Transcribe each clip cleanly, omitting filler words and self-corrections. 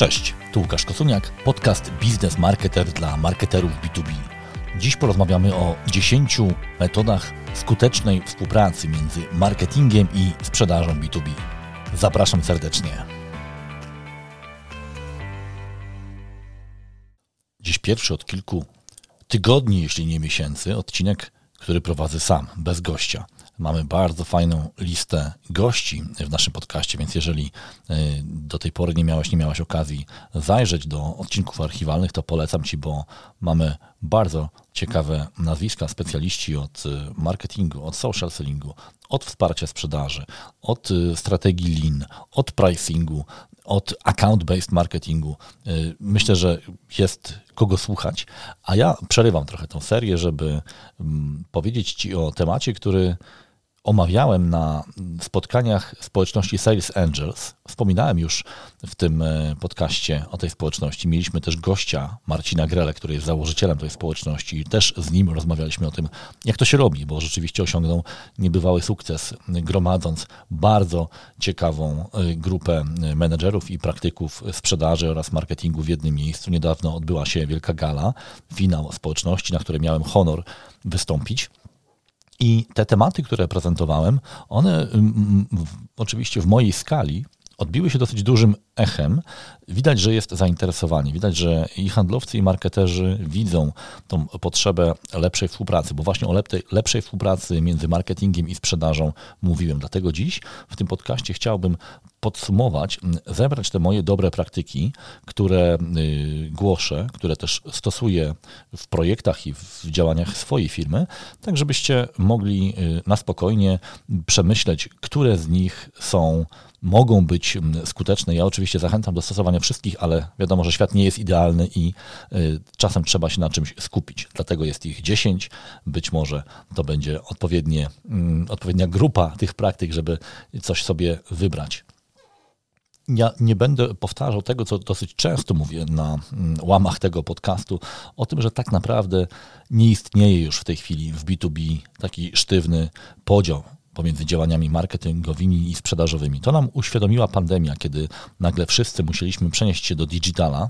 Cześć, tu Łukasz Kosuniak, podcast Biznes Marketer dla marketerów B2B. Dziś porozmawiamy o 10 metodach skutecznej współpracy między marketingiem i sprzedażą B2B. Zapraszam serdecznie. Dziś pierwszy od kilku tygodni, jeśli nie miesięcy, odcinek, który prowadzę sam, bez gościa. Mamy bardzo fajną listę gości w naszym podcaście, więc jeżeli do tej pory nie miałaś okazji zajrzeć do odcinków archiwalnych, to polecam Ci, bo mamy bardzo ciekawe nazwiska, specjaliści od marketingu, od social sellingu, od wsparcia sprzedaży, od strategii lean, od pricingu, od account-based marketingu. Myślę, że jest kogo słuchać, a ja przerywam trochę tą serię, żeby powiedzieć Ci o temacie, który omawiałem na spotkaniach społeczności Sales Angels. Wspominałem już w tym podcaście o tej społeczności. Mieliśmy też gościa, Marcina Grele, który jest założycielem tej społeczności i też z nim rozmawialiśmy o tym, jak to się robi, bo rzeczywiście osiągnął niebywały sukces, gromadząc bardzo ciekawą grupę menedżerów i praktyków sprzedaży oraz marketingu w jednym miejscu. Niedawno odbyła się wielka gala, finał społeczności, na której miałem honor wystąpić. I te tematy, które prezentowałem, one oczywiście w mojej skali odbiły się dosyć dużym echem. Widać, że jest zainteresowanie. Widać, że i handlowcy, i marketerzy widzą tą potrzebę lepszej współpracy, bo właśnie o lepszej współpracy między marketingiem i sprzedażą mówiłem. Dlatego dziś w tym podcaście chciałbym podsumować, zebrać te moje dobre praktyki, które głoszę, które też stosuję w projektach i w działaniach swojej firmy, tak żebyście mogli na spokojnie przemyśleć, które z nich mogą być skuteczne. Ja oczywiście zachęcam do stosowania wszystkich, ale wiadomo, że świat nie jest idealny i czasem trzeba się na czymś skupić. Dlatego jest ich 10. Być może to będzie odpowiednia grupa tych praktyk, żeby coś sobie wybrać. Ja nie będę powtarzał tego, co dosyć często mówię na łamach tego podcastu, o tym, że tak naprawdę nie istnieje już w tej chwili w B2B taki sztywny podział pomiędzy działaniami marketingowymi i sprzedażowymi. To nam uświadomiła pandemia, kiedy nagle wszyscy musieliśmy przenieść się do digitala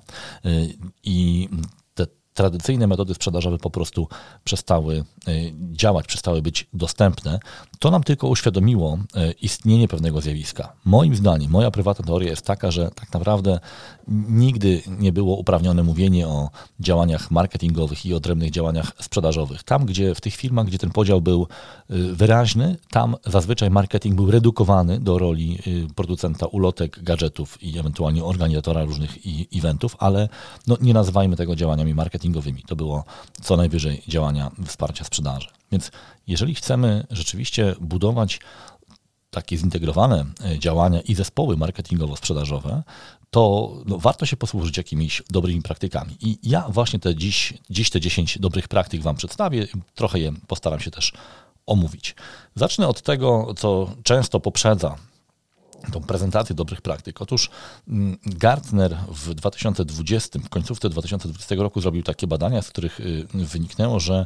i te tradycyjne metody sprzedażowe po prostu przestały działać, przestały być dostępne. To nam tylko uświadomiło istnienie pewnego zjawiska. Moim zdaniem, moja prywatna teoria jest taka, że tak naprawdę nigdy nie było uprawnione mówienie o działaniach marketingowych i odrębnych działaniach sprzedażowych. Tam, gdzie w tych firmach, gdzie ten podział był wyraźny, tam zazwyczaj marketing był redukowany do roli producenta ulotek, gadżetów i ewentualnie organizatora różnych eventów, ale nie nazywajmy tego działaniami marketingowymi. To było co najwyżej działania wsparcia sprzedaży. Więc jeżeli chcemy rzeczywiście budować takie zintegrowane działania i zespoły marketingowo-sprzedażowe, to warto się posłużyć jakimiś dobrymi praktykami. I ja właśnie dziś te 10 dobrych praktyk Wam przedstawię, trochę je postaram się też omówić. Zacznę od tego, co często poprzedza tą prezentację dobrych praktyk. Otóż Gartner w 2020, w końcówce 2020 roku zrobił takie badania, z których wyniknęło, że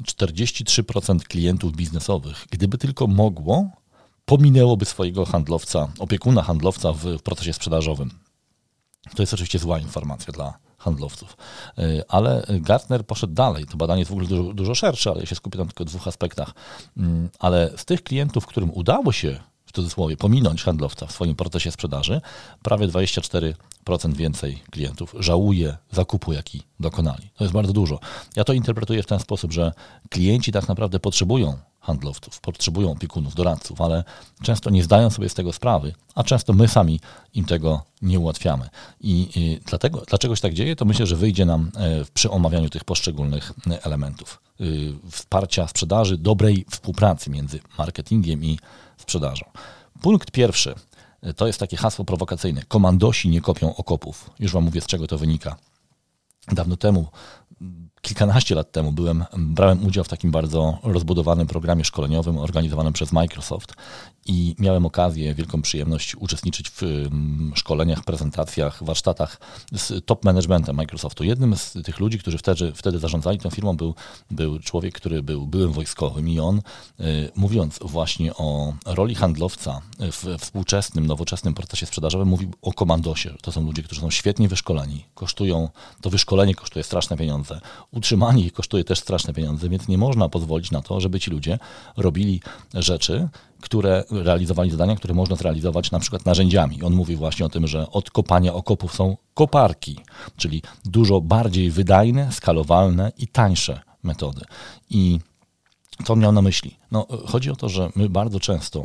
43% klientów biznesowych, gdyby tylko mogło, pominęłoby swojego handlowca, opiekuna handlowca w procesie sprzedażowym. To jest oczywiście zła informacja dla handlowców. Ale Gartner poszedł dalej. To badanie jest w ogóle dużo szersze, ale ja się skupię na tylko 2 aspektach. Ale z tych klientów, którym udało się w cudzysłowie pominąć handlowca w swoim procesie sprzedaży, prawie 24% więcej klientów żałuje zakupu, jaki dokonali. To jest bardzo dużo. Ja to interpretuję w ten sposób, że klienci tak naprawdę potrzebują handlowców, potrzebują opiekunów, doradców, ale często nie zdają sobie z tego sprawy, a często my sami im tego nie ułatwiamy. I dlaczego się tak dzieje, to myślę, że wyjdzie nam przy omawianiu tych poszczególnych elementów. Wsparcia sprzedaży, dobrej współpracy między marketingiem i sprzedażą. Punkt pierwszy, to jest takie hasło prowokacyjne. Komandosi nie kopią okopów. Już Wam mówię, z czego to wynika. Dawno temu kilkanaście lat temu brałem udział w takim bardzo rozbudowanym programie szkoleniowym organizowanym przez Microsoft i miałem okazję, wielką przyjemność uczestniczyć w szkoleniach, prezentacjach, warsztatach z top managementem Microsoftu. Jednym z tych ludzi, którzy wtedy zarządzali tą firmą był człowiek, który był byłym wojskowym i on, mówiąc właśnie o roli handlowca w współczesnym, nowoczesnym procesie sprzedażowym, mówił o komandosie. To są ludzie, którzy są świetnie wyszkoleni. To wyszkolenie kosztuje straszne pieniądze. Utrzymanie ich kosztuje też straszne pieniądze, więc nie można pozwolić na to, żeby ci ludzie robili rzeczy, realizowali zadania, które można zrealizować na przykład narzędziami. On mówi właśnie o tym, że od kopania okopów są koparki, czyli dużo bardziej wydajne, skalowalne i tańsze metody. I co on miał na myśli? Chodzi o to, że my bardzo często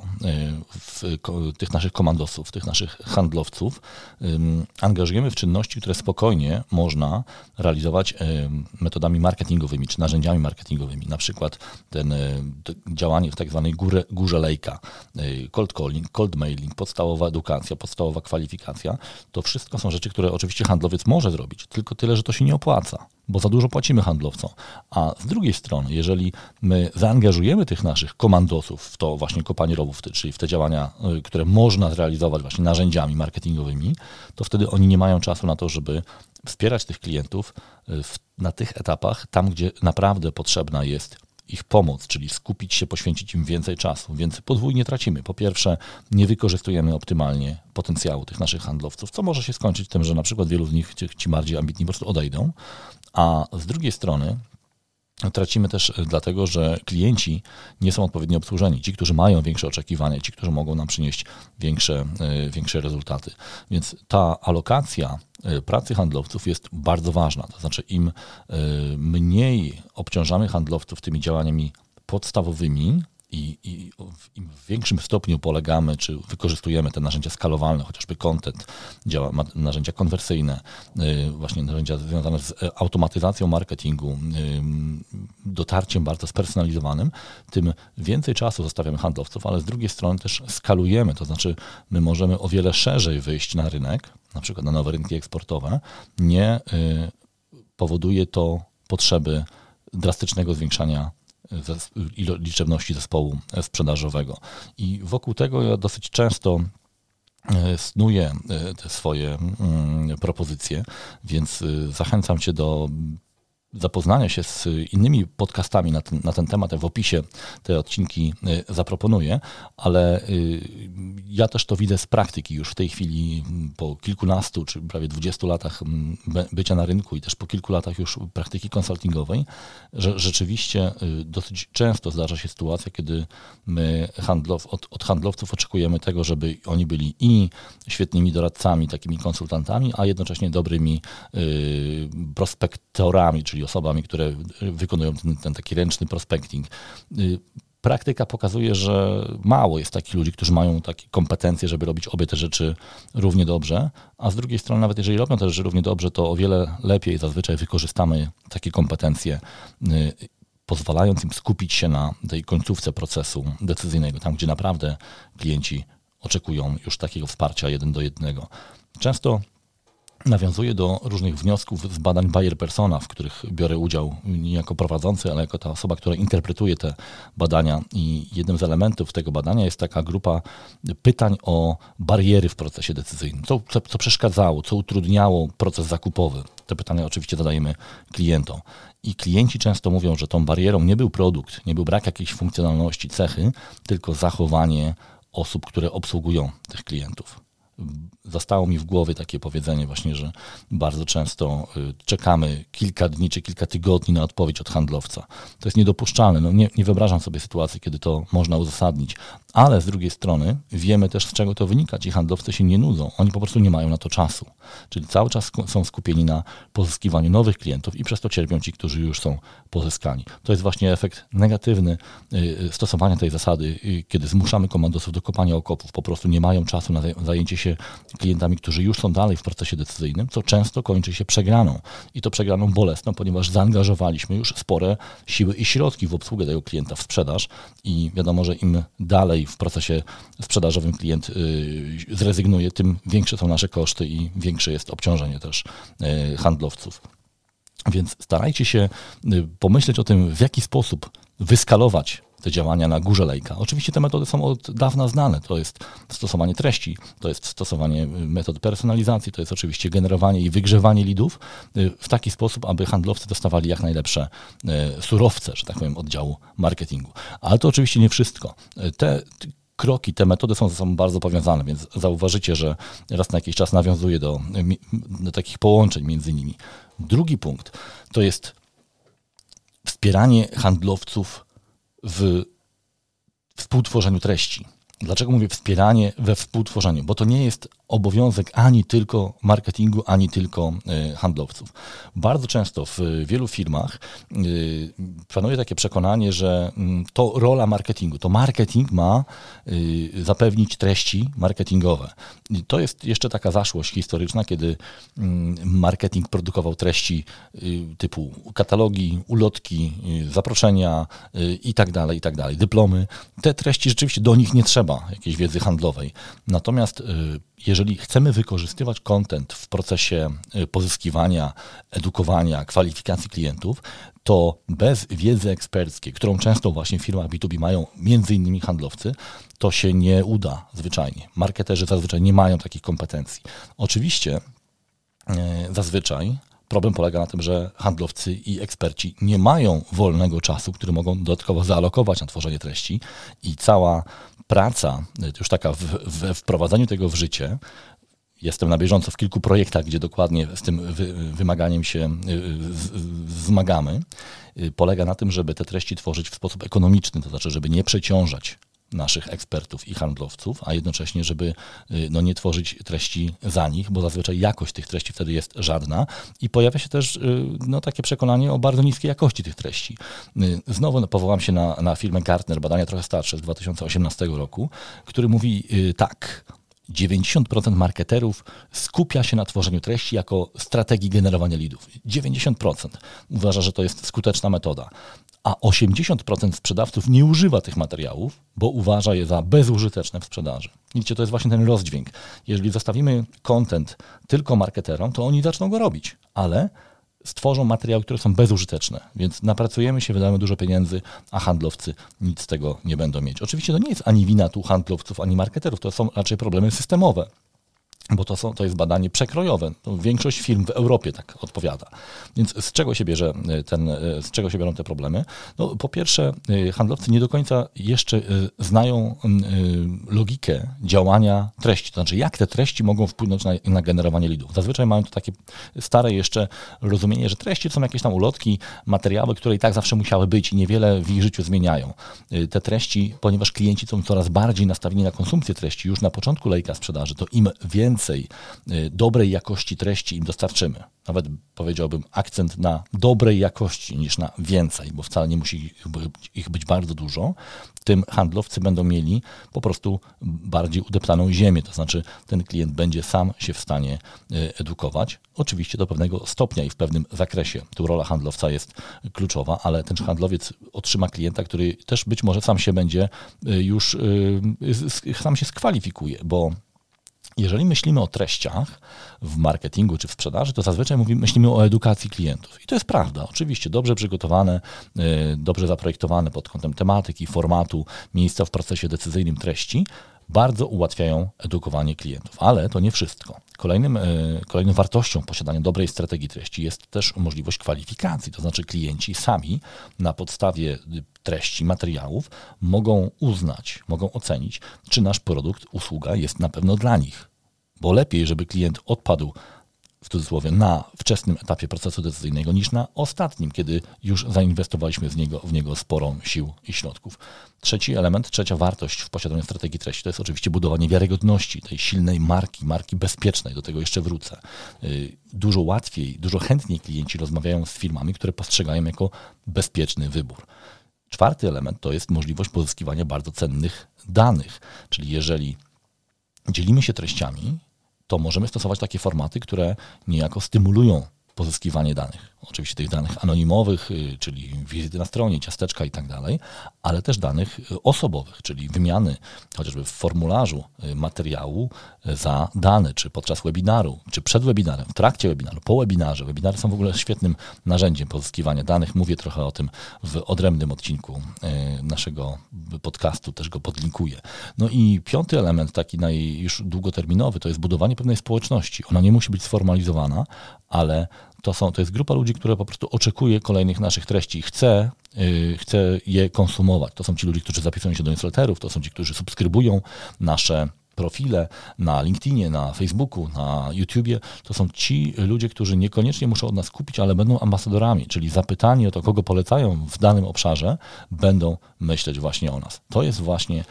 tych naszych komandosów, tych naszych handlowców angażujemy w czynności, które spokojnie można realizować metodami marketingowymi czy narzędziami marketingowymi. Na przykład działanie w tak zwanej górze lejka, cold calling, cold mailing, podstawowa edukacja, podstawowa kwalifikacja. To wszystko są rzeczy, które oczywiście handlowiec może zrobić, tylko tyle, że to się nie opłaca, bo za dużo płacimy handlowcom. A z drugiej strony, jeżeli my zaangażujemy tych naszych komandosów w to właśnie kopanie rowów, czyli w te działania, które można zrealizować właśnie narzędziami marketingowymi, to wtedy oni nie mają czasu na to, żeby wspierać tych klientów na tych etapach, tam gdzie naprawdę potrzebna jest ich pomoc, czyli skupić się, poświęcić im więcej czasu, więc podwójnie tracimy. Po pierwsze, nie wykorzystujemy optymalnie potencjału tych naszych handlowców, co może się skończyć tym, że na przykład wielu z nich, ci bardziej ambitni, po prostu odejdą, a z drugiej strony tracimy też dlatego, że klienci nie są odpowiednio obsłużeni. Ci, którzy mają większe oczekiwania, ci, którzy mogą nam przynieść większe rezultaty. Więc ta alokacja pracy handlowców jest bardzo ważna. To znaczy im mniej obciążamy handlowców tymi działaniami podstawowymi i im w większym stopniu polegamy, czy wykorzystujemy te narzędzia skalowalne, chociażby content, narzędzia konwersyjne, właśnie narzędzia związane z automatyzacją marketingu, dotarciem bardzo spersonalizowanym, tym więcej czasu zostawiamy handlowców, ale z drugiej strony też skalujemy, to znaczy my możemy o wiele szerzej wyjść na rynek, na przykład na nowe rynki eksportowe, nie powoduje to potrzeby drastycznego zwiększania liczebności zespołu sprzedażowego. I wokół tego ja dosyć często snuję te swoje propozycje, więc zachęcam Cię do zapoznania się z innymi podcastami na ten temat. W opisie te odcinki zaproponuję, ale ja też to widzę z praktyki już w tej chwili po kilkunastu czy prawie 20 latach bycia na rynku i też po kilku latach już praktyki konsultingowej, że rzeczywiście dosyć często zdarza się sytuacja, kiedy my od handlowców oczekujemy tego, żeby oni byli i świetnymi doradcami, takimi konsultantami, a jednocześnie dobrymi prospektorami, czyli osobami, które wykonują ten taki ręczny prospecting. Praktyka pokazuje, że mało jest takich ludzi, którzy mają takie kompetencje, żeby robić obie te rzeczy równie dobrze, a z drugiej strony nawet jeżeli robią te rzeczy równie dobrze, to o wiele lepiej zazwyczaj wykorzystamy takie kompetencje, pozwalając im skupić się na tej końcówce procesu decyzyjnego, tam gdzie naprawdę klienci oczekują już takiego wsparcia 1:1. Często nawiązuję do różnych wniosków z badań Buyer Persona, w których biorę udział nie jako prowadzący, ale jako ta osoba, która interpretuje te badania. I jednym z elementów tego badania jest taka grupa pytań o bariery w procesie decyzyjnym. Co przeszkadzało, co utrudniało proces zakupowy. Te pytania oczywiście zadajemy klientom. I klienci często mówią, że tą barierą nie był produkt, nie był brak jakiejś funkcjonalności, cechy, tylko zachowanie osób, które obsługują tych klientów. Zastało mi w głowie takie powiedzenie właśnie, że bardzo często czekamy kilka dni czy kilka tygodni na odpowiedź od handlowca. To jest niedopuszczalne. Nie wyobrażam sobie sytuacji, kiedy to można uzasadnić, ale z drugiej strony wiemy też, z czego to wynika. Ci handlowcy się nie nudzą. Oni po prostu nie mają na to czasu. Czyli cały czas są skupieni na pozyskiwaniu nowych klientów i przez to cierpią ci, którzy już są pozyskani. To jest właśnie efekt negatywny stosowania tej zasady, kiedy zmuszamy komandosów do kopania okopów. Po prostu nie mają czasu na zajęcie się klientami, którzy już są dalej w procesie decyzyjnym, co często kończy się przegraną. I to przegraną bolesną, ponieważ zaangażowaliśmy już spore siły i środki w obsługę tego klienta, w sprzedaż i wiadomo, że im dalej w procesie sprzedażowym klient zrezygnuje, tym większe są nasze koszty i większe jest obciążenie też handlowców. Więc starajcie się pomyśleć o tym, w jaki sposób wyskalować te działania na górze lejka. Oczywiście te metody są od dawna znane. To jest stosowanie treści, to jest stosowanie metod personalizacji, to jest oczywiście generowanie i wygrzewanie leadów w taki sposób, aby handlowcy dostawali jak najlepsze surowce, że tak powiem, oddziału marketingu. Ale to oczywiście nie wszystko. Te kroki, te metody są ze sobą bardzo powiązane, więc zauważycie, że raz na jakiś czas nawiązuje do takich połączeń między nimi. Drugi punkt to jest wspieranie handlowców w współtworzeniu treści. Dlaczego mówię wspieranie we współtworzeniu? Bo to nie jest obowiązek ani tylko marketingu, ani tylko handlowców. Bardzo często w wielu firmach panuje takie przekonanie, że to rola marketingu. To marketing ma zapewnić treści marketingowe. I to jest jeszcze taka zaszłość historyczna, kiedy marketing produkował treści typu katalogi, ulotki, zaproszenia i tak dalej, dyplomy. Te treści rzeczywiście do nich nie trzeba jakiejś wiedzy handlowej. Natomiast jeżeli chcemy wykorzystywać content w procesie pozyskiwania, edukowania, kwalifikacji klientów, to bez wiedzy eksperckiej, którą często właśnie w firmach B2B mają między innymi handlowcy, to się nie uda zwyczajnie. Marketerzy zazwyczaj nie mają takich kompetencji. Oczywiście zazwyczaj problem polega na tym, że handlowcy i eksperci nie mają wolnego czasu, który mogą dodatkowo zaalokować na tworzenie treści i cała praca, już taka we wprowadzaniu tego w życie, jestem na bieżąco w kilku projektach, gdzie dokładnie z tym wymaganiem się zmagamy, polega na tym, żeby te treści tworzyć w sposób ekonomiczny, to znaczy, żeby nie przeciążać naszych ekspertów i handlowców, a jednocześnie, żeby nie tworzyć treści za nich, bo zazwyczaj jakość tych treści wtedy jest żadna i pojawia się też takie przekonanie o bardzo niskiej jakości tych treści. Znowu powołam się na firmę Gartner, badania trochę starsze z 2018 roku, który mówi tak: 90% marketerów skupia się na tworzeniu treści jako strategii generowania leadów. 90% uważa, że to jest skuteczna metoda. A 80% sprzedawców nie używa tych materiałów, bo uważa je za bezużyteczne w sprzedaży. Widzicie, to jest właśnie ten rozdźwięk. Jeżeli zostawimy content tylko marketerom, to oni zaczną go robić, ale stworzą materiały, które są bezużyteczne, więc napracujemy się, wydamy dużo pieniędzy, a handlowcy nic z tego nie będą mieć. Oczywiście to nie jest ani wina tu handlowców, ani marketerów, to są raczej problemy systemowe, bo to jest badanie przekrojowe. Większość firm w Europie tak odpowiada. Więc z czego się biorą te problemy? No, po pierwsze, handlowcy nie do końca jeszcze znają logikę działania treści, to znaczy jak te treści mogą wpłynąć na generowanie leadów. Zazwyczaj mają to takie stare jeszcze rozumienie, że treści to są jakieś tam ulotki, materiały, które i tak zawsze musiały być i niewiele w ich życiu zmieniają. Te treści, ponieważ klienci są coraz bardziej nastawieni na konsumpcję treści już na początku lejka sprzedaży, to im więcej dobrej jakości treści im dostarczymy. Nawet powiedziałbym akcent na dobrej jakości niż na więcej, bo wcale nie musi ich być bardzo dużo. Tym handlowcy będą mieli po prostu bardziej udeptaną ziemię, to znaczy ten klient będzie sam się w stanie edukować. Oczywiście do pewnego stopnia i w pewnym zakresie. Tu rola handlowca jest kluczowa, ale ten handlowiec otrzyma klienta, który też być może sam się będzie już, sam się skwalifikuje, bo jeżeli myślimy o treściach w marketingu czy w sprzedaży, to zazwyczaj myślimy o edukacji klientów. I to jest prawda. Oczywiście dobrze przygotowane, dobrze zaprojektowane pod kątem tematyki, formatu, miejsca w procesie decyzyjnym treści bardzo ułatwiają edukowanie klientów. Ale to nie wszystko. Kolejną wartością posiadania dobrej strategii treści jest też możliwość kwalifikacji. To znaczy klienci sami na podstawie treści, materiałów mogą uznać, mogą ocenić, czy nasz produkt, usługa jest na pewno dla nich. Bo lepiej, żeby klient odpadł w cudzysłowie na wczesnym etapie procesu decyzyjnego niż na ostatnim, kiedy już zainwestowaliśmy w niego sporą sił i środków. Trzeci element, trzecia wartość w posiadaniu strategii treści to jest oczywiście budowanie wiarygodności, tej silnej marki bezpiecznej, do tego jeszcze wrócę. Dużo łatwiej, dużo chętniej klienci rozmawiają z firmami, które postrzegają jako bezpieczny wybór. Czwarty element to jest możliwość pozyskiwania bardzo cennych danych, czyli jeżeli dzielimy się treściami, to możemy stosować takie formaty, które niejako stymulują pozyskiwanie danych. Oczywiście tych danych anonimowych, czyli wizyty na stronie, ciasteczka i tak dalej, ale też danych osobowych, czyli wymiany chociażby w formularzu materiału za dane, czy podczas webinaru, czy przed webinarem, w trakcie webinaru, po webinarze. Webinary są w ogóle świetnym narzędziem pozyskiwania danych. Mówię trochę o tym w odrębnym odcinku naszego podcastu, też go podlinkuję. No i piąty element, taki już długoterminowy, to jest budowanie pewnej społeczności. Ona nie musi być sformalizowana, ale to jest grupa ludzi, która po prostu oczekuje kolejnych naszych treści i chce je konsumować. To są ci ludzie, którzy zapisują się do newsletterów, to są ci, którzy subskrybują nasze profile na LinkedInie, na Facebooku, na YouTubie. To są ci ludzie, którzy niekoniecznie muszą od nas kupić, ale będą ambasadorami, czyli zapytani o to, kogo polecają w danym obszarze, będą myśleć właśnie o nas. To jest właśnie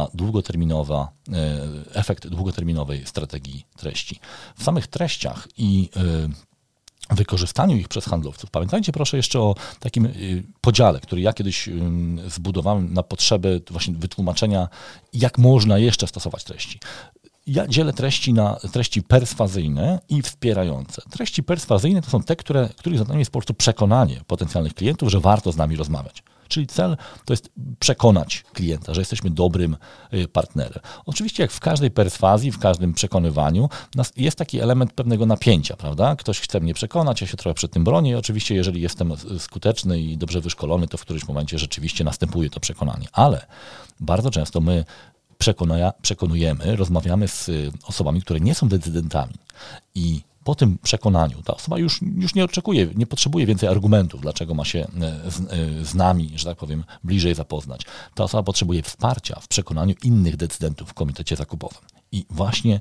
efekt długoterminowej strategii treści. W samych treściach i wykorzystaniu ich przez handlowców. Pamiętajcie proszę jeszcze o takim podziale, który ja kiedyś zbudowałem na potrzeby właśnie wytłumaczenia, jak można jeszcze stosować treści. Ja dzielę treści na treści perswazyjne i wspierające. Treści perswazyjne to są te, których zadaniem jest po prostu przekonanie potencjalnych klientów, że warto z nami rozmawiać. Czyli cel to jest przekonać klienta, że jesteśmy dobrym partnerem. Oczywiście jak w każdej perswazji, w każdym przekonywaniu jest taki element pewnego napięcia, prawda? Ktoś chce mnie przekonać, ja się trochę przed tym bronię i oczywiście jeżeli jestem skuteczny i dobrze wyszkolony, to w którymś momencie rzeczywiście następuje to przekonanie. Ale bardzo często my przekonujemy, rozmawiamy z osobami, które nie są decydentami i po tym przekonaniu ta osoba już nie oczekuje, nie potrzebuje więcej argumentów, dlaczego ma się z nami, że tak powiem, bliżej zapoznać. Ta osoba potrzebuje wsparcia w przekonaniu innych decydentów w komitecie zakupowym. I właśnie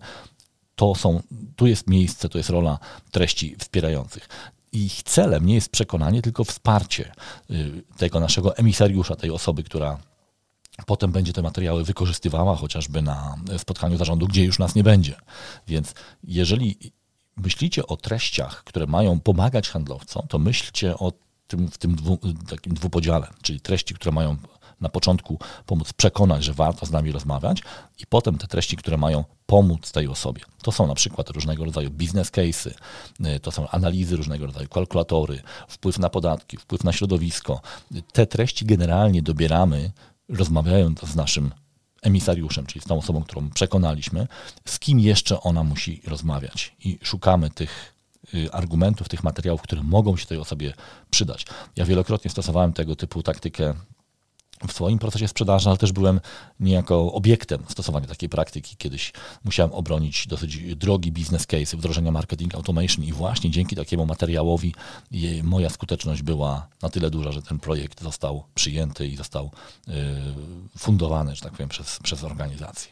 tu jest miejsce, to jest rola treści wspierających. Ich celem nie jest przekonanie, tylko wsparcie tego naszego emisariusza, tej osoby, która potem będzie te materiały wykorzystywała chociażby na spotkaniu zarządu, gdzie już nas nie będzie. Więc jeżeli myślicie o treściach, które mają pomagać handlowcom, to myślcie o tym w tym takim dwupodziale, czyli treści, które mają na początku pomóc przekonać, że warto z nami rozmawiać i potem te treści, które mają pomóc tej osobie. To są na przykład różnego rodzaju business case'y, to są analizy różnego rodzaju, kalkulatory, wpływ na podatki, wpływ na środowisko. Te treści generalnie dobieramy, rozmawiając z naszym emisariuszem, czyli z tą osobą, którą przekonaliśmy, z kim jeszcze ona musi rozmawiać. I szukamy tych argumentów, tych materiałów, które mogą się tej osobie przydać. Ja wielokrotnie stosowałem tego typu taktykę w swoim procesie sprzedaży, ale też byłem niejako obiektem stosowania takiej praktyki. Kiedyś musiałem obronić dosyć drogi business case wdrożenia marketing automation i właśnie dzięki takiemu materiałowi moja skuteczność była na tyle duża, że ten projekt został przyjęty i został fundowany, że tak powiem, przez organizację.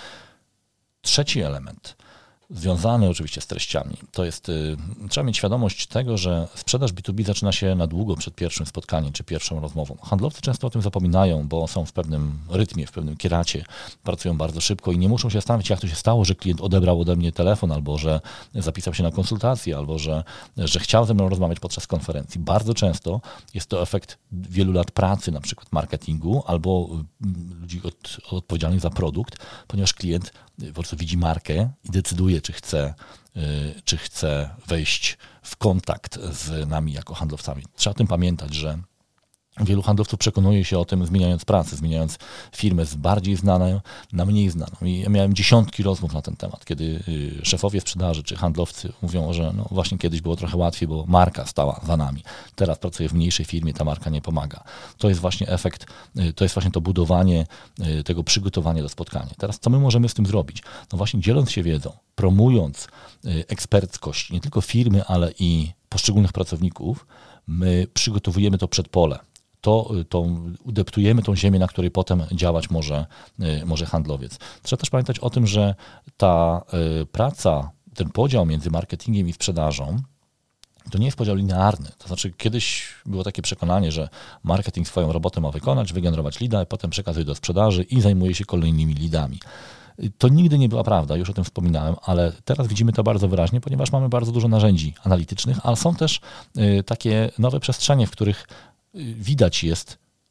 Trzeci element, związany oczywiście z treściami, to jest, trzeba mieć świadomość tego, że sprzedaż B2B zaczyna się na długo przed pierwszym spotkaniem czy pierwszą rozmową. Handlowcy często o tym zapominają, bo są w pewnym rytmie, w pewnym kieracie, pracują bardzo szybko i nie muszą się zastanawiać, jak to się stało, że klient odebrał ode mnie telefon, albo że zapisał się na konsultację, albo że chciał ze mną rozmawiać podczas konferencji. Bardzo często jest to efekt wielu lat pracy, na przykład marketingu, albo ludzi odpowiedzialnych za produkt, ponieważ klient po prostu widzi markę i decyduje, czy chce wejść w kontakt z nami jako handlowcami. Trzeba o tym pamiętać, że wielu handlowców przekonuje się o tym, zmieniając pracę, zmieniając firmę z bardziej znaną na mniej znaną. I ja miałem dziesiątki rozmów na ten temat, kiedy szefowie sprzedaży czy handlowcy mówią, że no właśnie kiedyś było trochę łatwiej, bo marka stała za nami. Teraz pracuję w mniejszej firmie, ta marka nie pomaga. To jest właśnie efekt, to jest właśnie to budowanie tego przygotowania do spotkania. Teraz co my możemy z tym zrobić? No właśnie dzieląc się wiedzą, promując eksperckość nie tylko firmy, ale i poszczególnych pracowników, my przygotowujemy to przedpole. Udeptujemy tą ziemię, na której potem działać może handlowiec. Trzeba też pamiętać o tym, że ta praca, ten podział między marketingiem i sprzedażą to nie jest podział linearny. To znaczy kiedyś było takie przekonanie, że marketing swoją robotę ma wykonać, wygenerować leada, potem przekazuje do sprzedaży i zajmuje się kolejnymi leadami. To nigdy nie była prawda, już o tym wspominałem, ale teraz widzimy to bardzo wyraźnie, ponieważ mamy bardzo dużo narzędzi analitycznych, ale są też takie nowe przestrzenie, w których widać jest,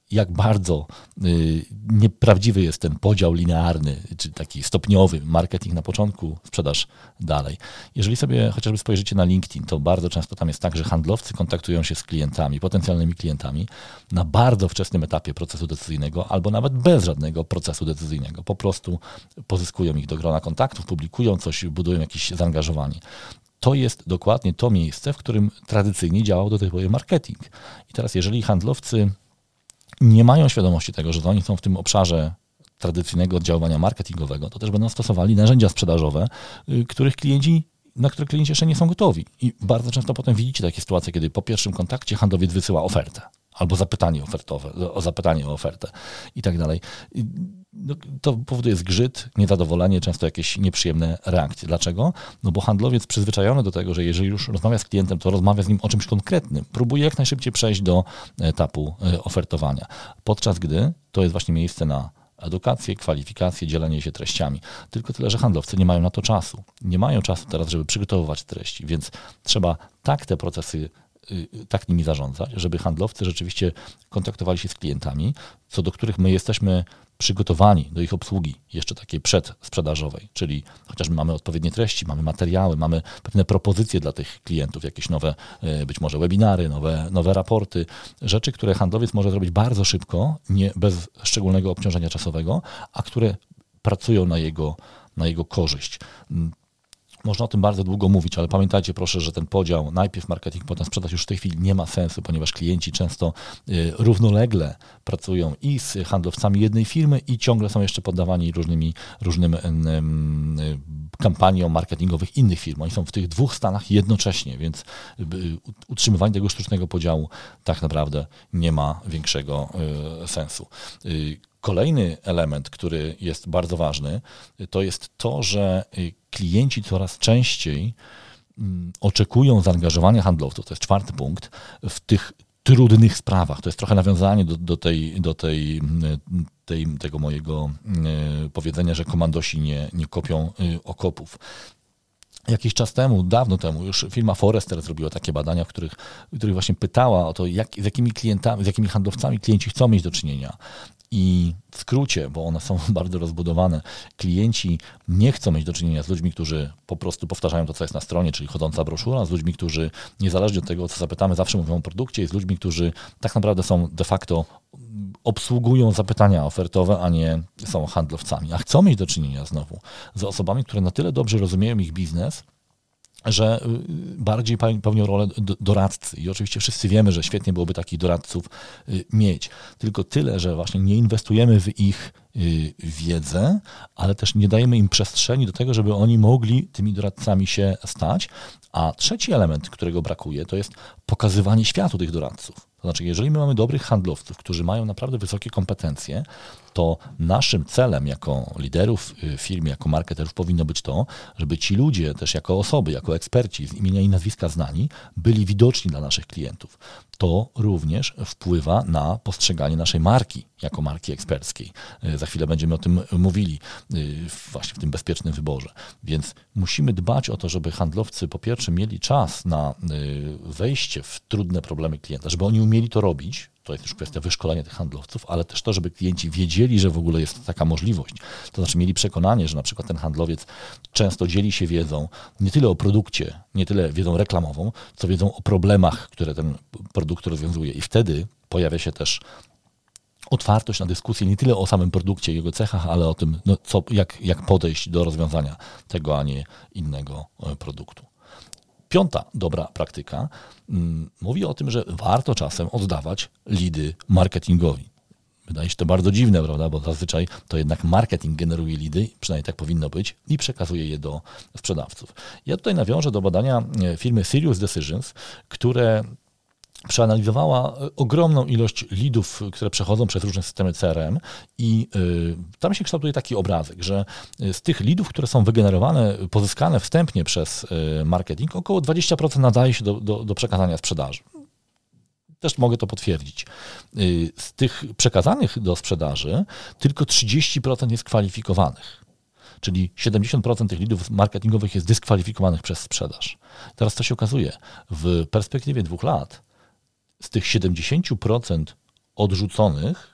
jak bardzo nieprawdziwy jest ten podział linearny, czy taki stopniowy, marketing na początku, sprzedaż dalej. Jeżeli sobie chociażby spojrzycie na LinkedIn, to bardzo często tam jest tak, że handlowcy kontaktują się z klientami, potencjalnymi klientami na bardzo wczesnym etapie procesu decyzyjnego albo nawet bez żadnego procesu decyzyjnego. Po prostu pozyskują ich do grona kontaktów, publikują coś, budują jakieś zaangażowanie. To jest dokładnie to miejsce, w którym tradycyjnie działał do tej pory marketing. I teraz jeżeli handlowcy nie mają świadomości tego, że to oni są w tym obszarze tradycyjnego oddziaływania marketingowego, to też będą stosowali narzędzia sprzedażowe, na które klienci jeszcze nie są gotowi. I bardzo często potem widzicie takie sytuacje, kiedy po pierwszym kontakcie handlowiec wysyła ofertę albo zapytanie o ofertę i tak dalej. No, to powoduje zgrzyt, niezadowolenie, często jakieś nieprzyjemne reakcje. Dlaczego? No bo handlowiec przyzwyczajony do tego, że jeżeli już rozmawia z klientem, to rozmawia z nim o czymś konkretnym. Próbuje jak najszybciej przejść do etapu ofertowania. Podczas gdy to jest właśnie miejsce na edukację, kwalifikację, dzielenie się treściami. Tylko tyle, że handlowcy nie mają na to czasu. Nie mają czasu teraz, żeby przygotowywać treści, więc trzeba tak te procesy tak nimi zarządzać, żeby handlowcy rzeczywiście kontaktowali się z klientami, co do których my jesteśmy przygotowani do ich obsługi, jeszcze takiej przedsprzedażowej, czyli chociażby mamy odpowiednie treści, mamy materiały, mamy pewne propozycje dla tych klientów, jakieś nowe, być może webinary, nowe raporty, rzeczy, które handlowiec może zrobić bardzo szybko, nie bez szczególnego obciążenia czasowego, a które pracują na jego korzyść. Można o tym bardzo długo mówić, ale pamiętajcie proszę, że ten podział najpierw marketing, potem sprzedaż już w tej chwili nie ma sensu, ponieważ klienci często równolegle pracują i z handlowcami jednej firmy i ciągle są jeszcze poddawani różnym kampaniom marketingowych innych firm. Oni są w tych dwóch stanach jednocześnie, więc utrzymywanie tego sztucznego podziału tak naprawdę nie ma większego sensu. Kolejny element, który jest bardzo ważny, to jest to, że klienci coraz częściej oczekują zaangażowania handlowców, to jest 4. punkt, w tych trudnych sprawach. To jest trochę nawiązanie do tego mojego powiedzenia, że komandosi nie kopią okopów. Jakiś czas temu, dawno temu, już firma Forrester zrobiła takie badania, w których właśnie pytała o to, z jakimi klientami, z jakimi handlowcami klienci chcą mieć do czynienia. I w skrócie, bo one są bardzo rozbudowane, klienci nie chcą mieć do czynienia z ludźmi, którzy po prostu powtarzają to, co jest na stronie, czyli chodząca broszura, z ludźmi, którzy niezależnie od tego, o co zapytamy, zawsze mówią o produkcie, i z ludźmi, którzy tak naprawdę są de facto obsługują zapytania ofertowe, a nie są handlowcami. A chcą mieć do czynienia znowu z osobami, które na tyle dobrze rozumieją ich biznes, że bardziej pełnią rolę doradcy. I oczywiście wszyscy wiemy, że świetnie byłoby takich doradców mieć. Tylko tyle, że właśnie nie inwestujemy w ich wiedzę, ale też nie dajemy im przestrzeni do tego, żeby oni mogli tymi doradcami się stać. A trzeci element, którego brakuje, to jest pokazywanie światu tych doradców. To znaczy, jeżeli my mamy dobrych handlowców, którzy mają naprawdę wysokie kompetencje, to naszym celem jako liderów firmy, jako marketerów powinno być to, żeby ci ludzie też jako osoby, jako eksperci z imienia i nazwiska znani, byli widoczni dla naszych klientów. To również wpływa na postrzeganie naszej marki jako marki eksperckiej. Za chwilę będziemy o tym mówili właśnie w tym bezpiecznym wyborze. Więc musimy dbać o to, żeby handlowcy po pierwsze mieli czas na wejście w trudne problemy klienta, żeby oni umieli to robić. To jest już kwestia wyszkolenia tych handlowców, ale też to, żeby klienci wiedzieli, że w ogóle jest taka możliwość. To znaczy mieli przekonanie, że na przykład ten handlowiec często dzieli się wiedzą nie tyle o produkcie, nie tyle wiedzą reklamową, co wiedzą o problemach, które ten produkt rozwiązuje. I wtedy pojawia się też otwartość na dyskusję nie tyle o samym produkcie i jego cechach, ale o tym, jak podejść do rozwiązania tego, a nie innego produktu. 5. dobra praktyka mówi o tym, że warto czasem oddawać lidy marketingowi. Wydaje się to bardzo dziwne, prawda, bo zazwyczaj to jednak marketing generuje lidy, przynajmniej tak powinno być, i przekazuje je do sprzedawców. Ja tutaj nawiążę do badania firmy Serious Decisions, które przeanalizowała ogromną ilość leadów, które przechodzą przez różne systemy CRM i tam się kształtuje taki obrazek, że z tych leadów, które są wygenerowane, pozyskane wstępnie przez marketing, około 20% nadaje się do przekazania sprzedaży. Też mogę to potwierdzić. Z tych przekazanych do sprzedaży tylko 30% jest kwalifikowanych. Czyli 70% tych leadów marketingowych jest dyskwalifikowanych przez sprzedaż. Teraz co się okazuje? W perspektywie 2 lat z tych 70% odrzuconych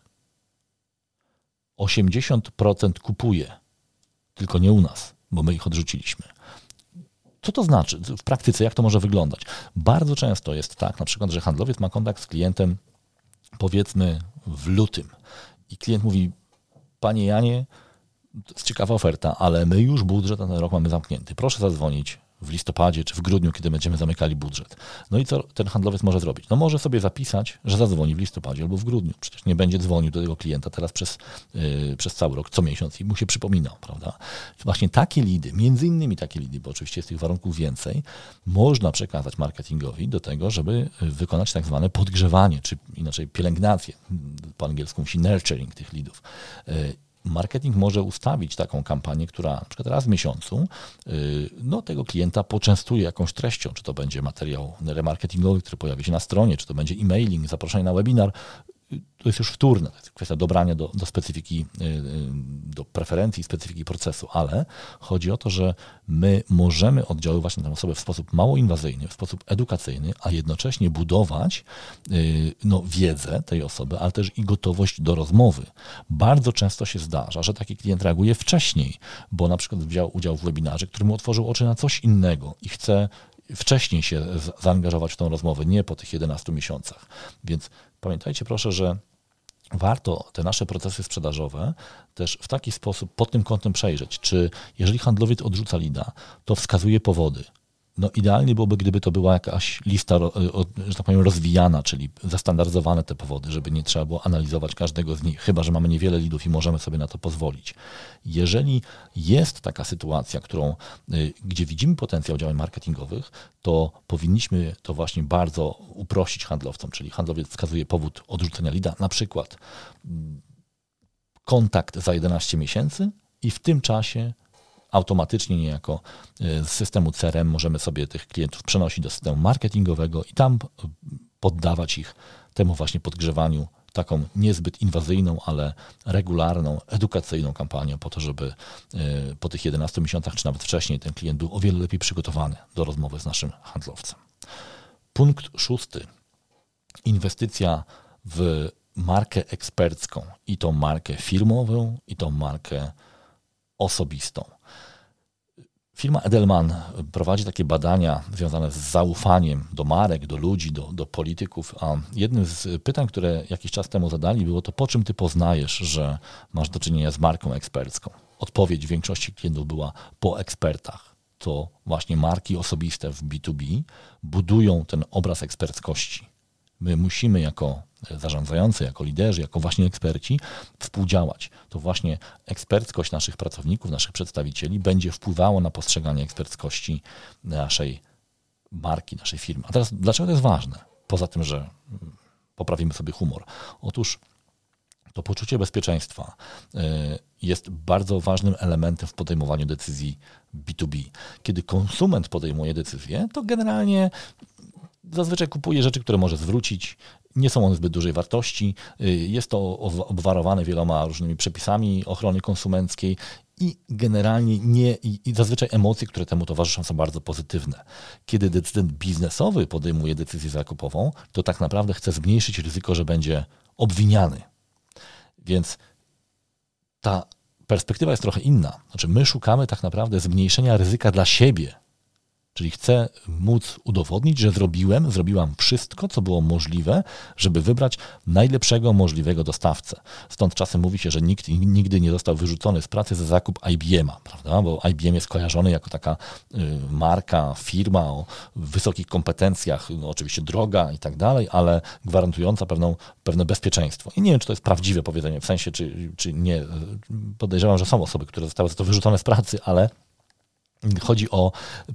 80% kupuje, tylko nie u nas, bo my ich odrzuciliśmy. Co to znaczy w praktyce, jak to może wyglądać? Bardzo często jest tak, na przykład, że handlowiec ma kontakt z klientem, powiedzmy w lutym, i klient mówi: panie Janie, to jest ciekawa oferta, ale my już budżet na ten rok mamy zamknięty. Proszę zadzwonić w listopadzie czy w grudniu, kiedy będziemy zamykali budżet. No i co ten handlowiec może zrobić? No może sobie zapisać, że zadzwoni w listopadzie albo w grudniu. Przecież nie będzie dzwonił do tego klienta teraz przez cały rok, co miesiąc i mu się przypominał, prawda? Właśnie takie lidy, między innymi takie lidy, bo oczywiście jest tych warunków więcej, można przekazać marketingowi do tego, żeby wykonać tak zwane podgrzewanie, czy inaczej pielęgnację, po angielsku musi nurturing tych lidów. Marketing może ustawić taką kampanię, która na przykład raz w miesiącu tego klienta poczęstuje jakąś treścią, czy to będzie materiał remarketingowy, który pojawi się na stronie, czy to będzie e-mailing, zaproszenie na webinar. To jest już wtórne, to jest kwestia dobrania do specyfiki, do preferencji, specyfiki procesu, ale chodzi o to, że my możemy oddziaływać na tę osobę w sposób mało inwazyjny, w sposób edukacyjny, a jednocześnie budować wiedzę tej osoby, ale też i gotowość do rozmowy. Bardzo często się zdarza, że taki klient reaguje wcześniej, bo na przykład wziął udział w webinarze, który mu otworzył oczy na coś innego i chce wcześniej się zaangażować w tą rozmowę, nie po tych 11 miesiącach. Więc pamiętajcie proszę, że warto te nasze procesy sprzedażowe też w taki sposób pod tym kątem przejrzeć, czy jeżeli handlowiec odrzuca lida, to wskazuje powody. No idealnie byłoby, gdyby to była jakaś lista, że tak powiem, rozwijana, czyli zastandaryzowane te powody, żeby nie trzeba było analizować każdego z nich, chyba że mamy niewiele lidów i możemy sobie na to pozwolić. Jeżeli jest taka sytuacja, gdzie widzimy potencjał działań marketingowych, to powinniśmy to właśnie bardzo uprościć handlowcom, czyli handlowiec wskazuje powód odrzucenia lida, na przykład kontakt za 11 miesięcy i w tym czasie automatycznie niejako z systemu CRM możemy sobie tych klientów przenosić do systemu marketingowego i tam poddawać ich temu właśnie podgrzewaniu, taką niezbyt inwazyjną, ale regularną, edukacyjną kampanią po to, żeby po tych 11 miesiącach, czy nawet wcześniej, ten klient był o wiele lepiej przygotowany do rozmowy z naszym handlowcem. Punkt 6. Inwestycja w markę ekspercką i tą markę firmową, i tą markę osobistą. Firma Edelman prowadzi takie badania związane z zaufaniem do marek, do ludzi, do polityków, a jednym z pytań, które jakiś czas temu zadali, było to: po czym ty poznajesz, że masz do czynienia z marką ekspercką? Odpowiedź większości klientów była: po ekspertach. To właśnie marki osobiste w B2B budują ten obraz eksperckości. My musimy jako zarządzający, jako liderzy, jako właśnie eksperci współdziałać. To właśnie eksperckość naszych pracowników, naszych przedstawicieli będzie wpływało na postrzeganie eksperckości naszej marki, naszej firmy. A teraz dlaczego to jest ważne? Poza tym, że poprawimy sobie humor. Otóż to poczucie bezpieczeństwa jest bardzo ważnym elementem w podejmowaniu decyzji B2B. Kiedy konsument podejmuje decyzję, to generalnie zazwyczaj kupuje rzeczy, które może zwrócić, nie są one zbyt dużej wartości, jest to obwarowane wieloma różnymi przepisami ochrony konsumenckiej i generalnie i zazwyczaj emocje, które temu towarzyszą, są bardzo pozytywne. Kiedy decydent biznesowy podejmuje decyzję zakupową, to tak naprawdę chce zmniejszyć ryzyko, że będzie obwiniany. Więc ta perspektywa jest trochę inna. Znaczy my szukamy tak naprawdę zmniejszenia ryzyka dla siebie. Czyli chcę móc udowodnić, że zrobiłam wszystko, co było możliwe, żeby wybrać najlepszego możliwego dostawcę. Stąd czasem mówi się, że nikt nigdy nie został wyrzucony z pracy za zakup IBM-a, prawda? Bo IBM jest kojarzony jako taka marka, firma o wysokich kompetencjach, oczywiście droga i tak dalej, ale gwarantująca pewne bezpieczeństwo. I nie wiem, czy to jest prawdziwe powiedzenie, w sensie, czy nie. Podejrzewam, że są osoby, które zostały za to wyrzucone z pracy, ale chodzi o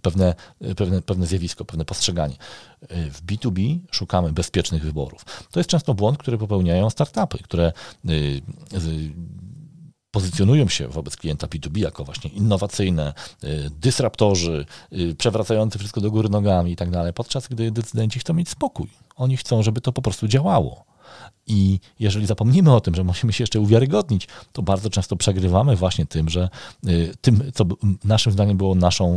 pewne zjawisko, pewne postrzeganie. W B2B szukamy bezpiecznych wyborów. To jest często błąd, który popełniają startupy, które pozycjonują się wobec klienta B2B jako właśnie innowacyjne, dysruptorzy, przewracający wszystko do góry nogami i tak dalej, podczas gdy decydenci chcą mieć spokój. Oni chcą, żeby to po prostu działało. I jeżeli zapomnimy o tym, że musimy się jeszcze uwiarygodnić, to bardzo często przegrywamy właśnie tym, że tym, co naszym zdaniem było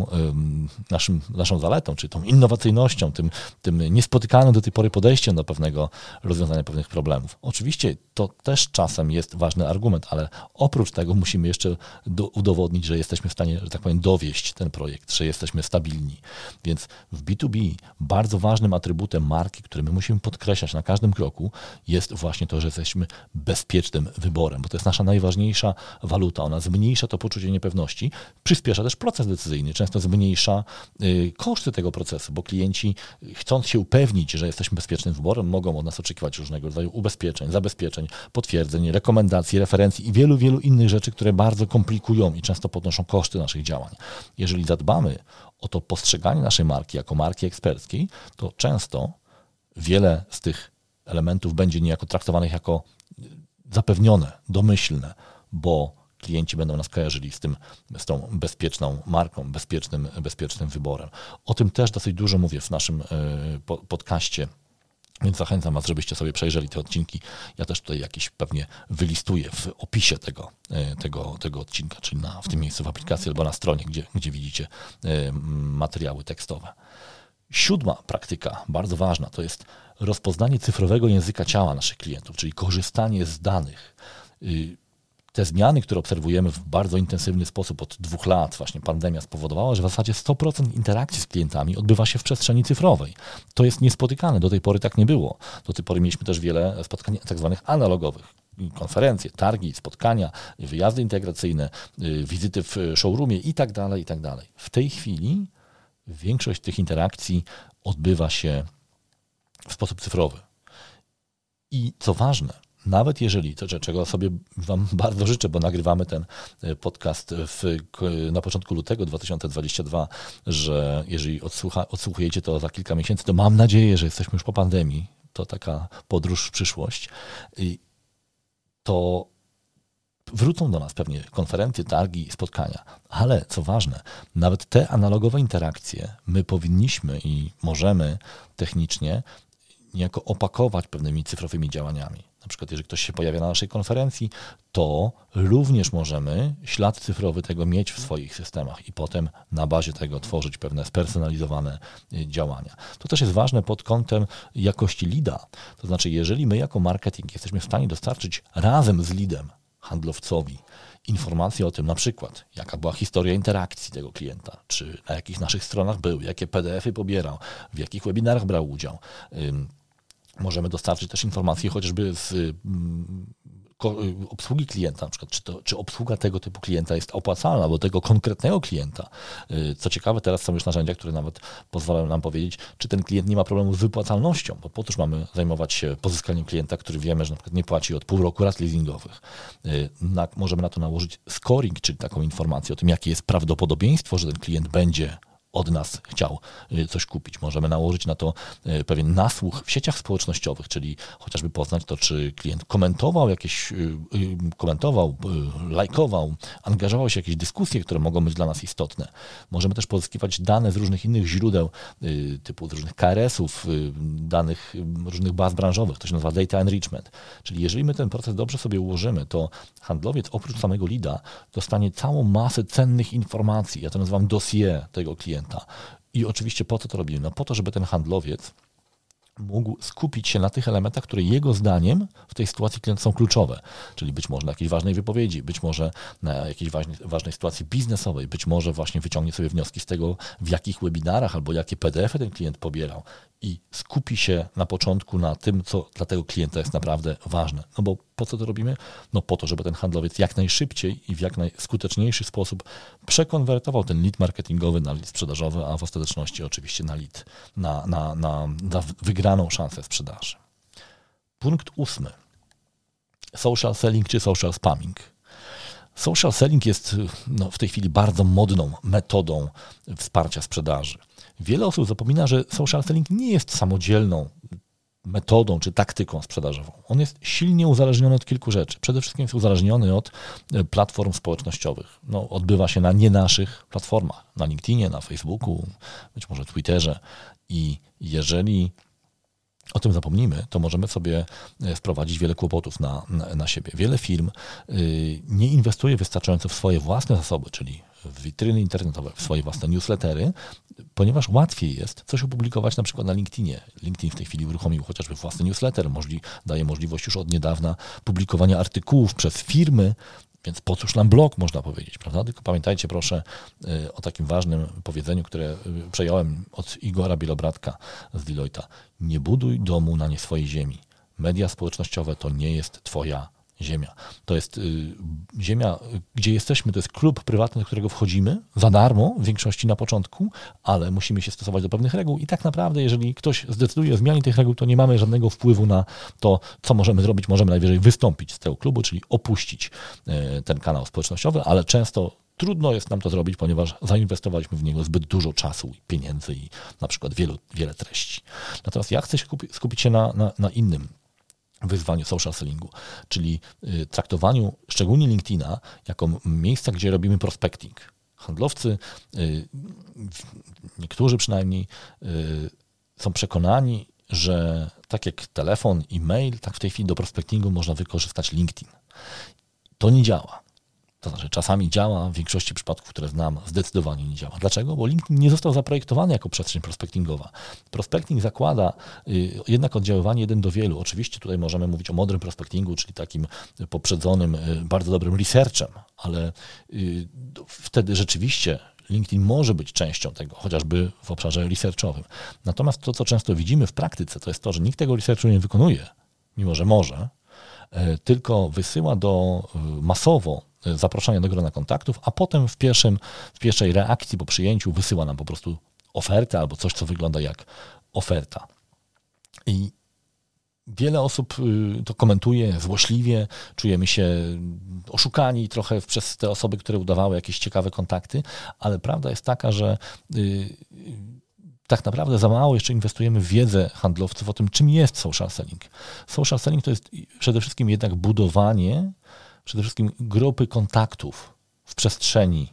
naszą zaletą, czyli tą innowacyjnością, tym niespotykanym do tej pory podejściem do pewnego rozwiązania pewnych problemów. Oczywiście to też czasem jest ważny argument, ale oprócz tego musimy jeszcze udowodnić, że jesteśmy w stanie, że tak powiem, dowieść ten projekt, że jesteśmy stabilni. Więc w B2B bardzo ważnym atrybutem marki, który my musimy podkreślać na każdym kroku, jest właśnie to, że jesteśmy bezpiecznym wyborem, bo to jest nasza najważniejsza waluta. Ona zmniejsza to poczucie niepewności, przyspiesza też proces decyzyjny, często zmniejsza koszty tego procesu, bo klienci, chcąc się upewnić, że jesteśmy bezpiecznym wyborem, mogą od nas oczekiwać różnego rodzaju ubezpieczeń, zabezpieczeń, potwierdzeń, rekomendacji, referencji i wielu, wielu innych rzeczy, które bardzo komplikują i często podnoszą koszty naszych działań. Jeżeli zadbamy o to postrzeganie naszej marki jako marki eksperckiej, to często wiele z tych elementów będzie niejako traktowanych jako zapewnione, domyślne, bo klienci będą nas kojarzyli z tą bezpieczną marką, bezpiecznym wyborem. O tym też dosyć dużo mówię w naszym podcaście, więc zachęcam Was, żebyście sobie przejrzeli te odcinki. Ja też tutaj jakiś pewnie wylistuję w opisie tego odcinka, czyli w tym miejscu w aplikacji albo na stronie, gdzie widzicie materiały tekstowe. 7. praktyka, bardzo ważna, to jest rozpoznanie cyfrowego języka ciała naszych klientów, czyli korzystanie z danych. Te zmiany, które obserwujemy w bardzo intensywny sposób od 2 lat, właśnie pandemia spowodowała, że w zasadzie 100% interakcji z klientami odbywa się w przestrzeni cyfrowej. To jest niespotykane, do tej pory tak nie było. Do tej pory mieliśmy też wiele spotkań tak zwanych analogowych. Konferencje, targi, spotkania, wyjazdy integracyjne, wizyty w showroomie i tak dalej, i tak dalej. W tej chwili większość tych interakcji odbywa się w sposób cyfrowy. I co ważne, nawet jeżeli, czego sobie Wam bardzo życzę, bo nagrywamy ten podcast na początku lutego 2022, że jeżeli odsłuchujecie to za kilka miesięcy, to mam nadzieję, że jesteśmy już po pandemii. To taka podróż w przyszłość. To wrócą do nas pewnie konferencje, targi, spotkania, ale co ważne, nawet te analogowe interakcje my powinniśmy i możemy technicznie niejako opakować pewnymi cyfrowymi działaniami. Na przykład jeżeli ktoś się pojawia na naszej konferencji, to również możemy ślad cyfrowy tego mieć w swoich systemach i potem na bazie tego tworzyć pewne spersonalizowane działania. To też jest ważne pod kątem jakości leada. To znaczy, jeżeli my jako marketing jesteśmy w stanie dostarczyć razem z leadem handlowcowi informacje o tym, na przykład jaka była historia interakcji tego klienta, czy na jakich naszych stronach był, jakie PDF-y pobierał, w jakich webinarach brał udział. Możemy dostarczyć też informacje chociażby z obsługi klienta, na przykład czy obsługa tego typu klienta jest opłacalna, bo tego konkretnego klienta. Co ciekawe, teraz są już narzędzia, które nawet pozwalają nam powiedzieć, czy ten klient nie ma problemu z wypłacalnością, bo po cóż mamy zajmować się pozyskaniem klienta, który wiemy, że na przykład nie płaci od pół roku rat leasingowych. Możemy na to nałożyć scoring, czyli taką informację o tym, jakie jest prawdopodobieństwo, że ten klient będzie od nas chciał coś kupić. Możemy nałożyć na to pewien nasłuch w sieciach społecznościowych, czyli chociażby poznać to, czy klient komentował, lajkował, angażował się w jakieś dyskusje, które mogą być dla nas istotne. Możemy też pozyskiwać dane z różnych innych źródeł, typu z różnych KRS-ów, danych różnych baz branżowych, to się nazywa data enrichment. Czyli jeżeli my ten proces dobrze sobie ułożymy, to handlowiec oprócz samego leada dostanie całą masę cennych informacji, ja to nazywam dossier tego klienta. I oczywiście po co to robimy? No po to, żeby ten handlowiec mógł skupić się na tych elementach, które jego zdaniem w tej sytuacji klienta są kluczowe. Czyli być może na jakiejś ważnej wypowiedzi, być może na jakiejś ważnej sytuacji biznesowej, być może właśnie wyciągnie sobie wnioski z tego, w jakich webinarach albo jakie PDF-y ten klient pobierał i skupi się na początku na tym, co dla tego klienta jest naprawdę ważne. No bo po co to robimy? No po to, żeby ten handlowiec jak najszybciej i w jak najskuteczniejszy sposób przekonwertował ten lead marketingowy na lead sprzedażowy, a w ostateczności oczywiście na lead, na wygraną szansę sprzedaży. Punkt 8. Social selling czy social spamming. Social selling jest w tej chwili bardzo modną metodą wsparcia sprzedaży. Wiele osób zapomina, że social selling nie jest samodzielną metodą czy taktyką sprzedażową. On jest silnie uzależniony od kilku rzeczy. Przede wszystkim jest uzależniony od platform społecznościowych. Odbywa się na nie naszych platformach. Na LinkedInie, na Facebooku, być może Twitterze. I jeżeli o tym zapomnimy, to możemy sobie sprowadzić wiele kłopotów na siebie. Wiele firm nie inwestuje wystarczająco w swoje własne zasoby, czyli w witryny internetowe, w swoje własne newslettery, ponieważ łatwiej jest coś opublikować na przykład na LinkedInie. LinkedIn w tej chwili uruchomił chociażby własny newsletter, daje możliwość już od niedawna publikowania artykułów przez firmy, więc po cóż nam blog, można powiedzieć, prawda? Tylko pamiętajcie proszę o takim ważnym powiedzeniu, które przejąłem od Igora Bielobradka z Deloitte'a. Nie buduj domu na nie swojej ziemi. Media społecznościowe to nie jest twoja ziemia. To jest ziemia, gdzie jesteśmy, to jest klub prywatny, do którego wchodzimy za darmo, w większości na początku, ale musimy się stosować do pewnych reguł i tak naprawdę, jeżeli ktoś zdecyduje o zmianie tych reguł, to nie mamy żadnego wpływu na to, co możemy zrobić. Możemy najwyżej wystąpić z tego klubu, czyli opuścić ten kanał społecznościowy, ale często trudno jest nam to zrobić, ponieważ zainwestowaliśmy w niego zbyt dużo czasu i pieniędzy i na przykład wiele treści. Natomiast ja chcę się skupić się na innym wyzwaniu social sellingu, czyli traktowaniu szczególnie LinkedIna jako miejsca, gdzie robimy prospecting. Handlowcy, niektórzy przynajmniej, są przekonani, że tak jak telefon i mail, tak w tej chwili do prospectingu można wykorzystać LinkedIn. To nie działa. To znaczy czasami działa, w większości przypadków, które znam, zdecydowanie nie działa. Dlaczego? Bo LinkedIn nie został zaprojektowany jako przestrzeń prospectingowa. Prospecting zakłada jednak oddziaływanie jeden do wielu. Oczywiście tutaj możemy mówić o modrym prospectingu, czyli takim poprzedzonym bardzo dobrym researchem, ale wtedy rzeczywiście LinkedIn może być częścią tego, chociażby w obszarze researchowym. Natomiast to, co często widzimy w praktyce, to jest to, że nikt tego researchu nie wykonuje, mimo że może, tylko wysyła masowo zaproszenia do grona kontaktów, a potem w pierwszej reakcji po przyjęciu wysyła nam po prostu ofertę albo coś, co wygląda jak oferta. I wiele osób to komentuje złośliwie, czujemy się oszukani trochę przez te osoby, które udawały jakieś ciekawe kontakty, ale prawda jest taka, że tak naprawdę za mało jeszcze inwestujemy w wiedzę handlowców o tym, czym jest social selling. Social selling to jest przede wszystkim jednak budowanie grupy kontaktów w przestrzeni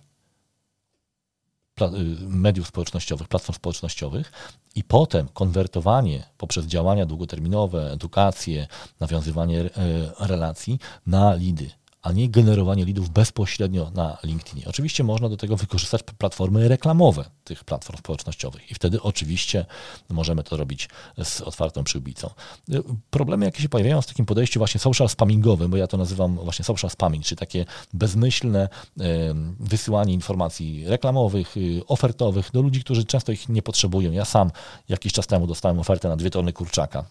mediów społecznościowych, platform społecznościowych i potem konwertowanie poprzez działania długoterminowe, edukację, nawiązywanie relacji na lidy, a nie generowanie lidów bezpośrednio na LinkedInie. Oczywiście można do tego wykorzystać platformy reklamowe tych platform społecznościowych i wtedy oczywiście możemy to robić z otwartą przyłbicą. Problemy, jakie się pojawiają z takim podejściem właśnie social spammingowym, bo ja to nazywam właśnie social spamming, czyli takie bezmyślne wysyłanie informacji reklamowych, ofertowych do ludzi, którzy często ich nie potrzebują. Ja sam jakiś czas temu dostałem ofertę na 2 tony kurczaka.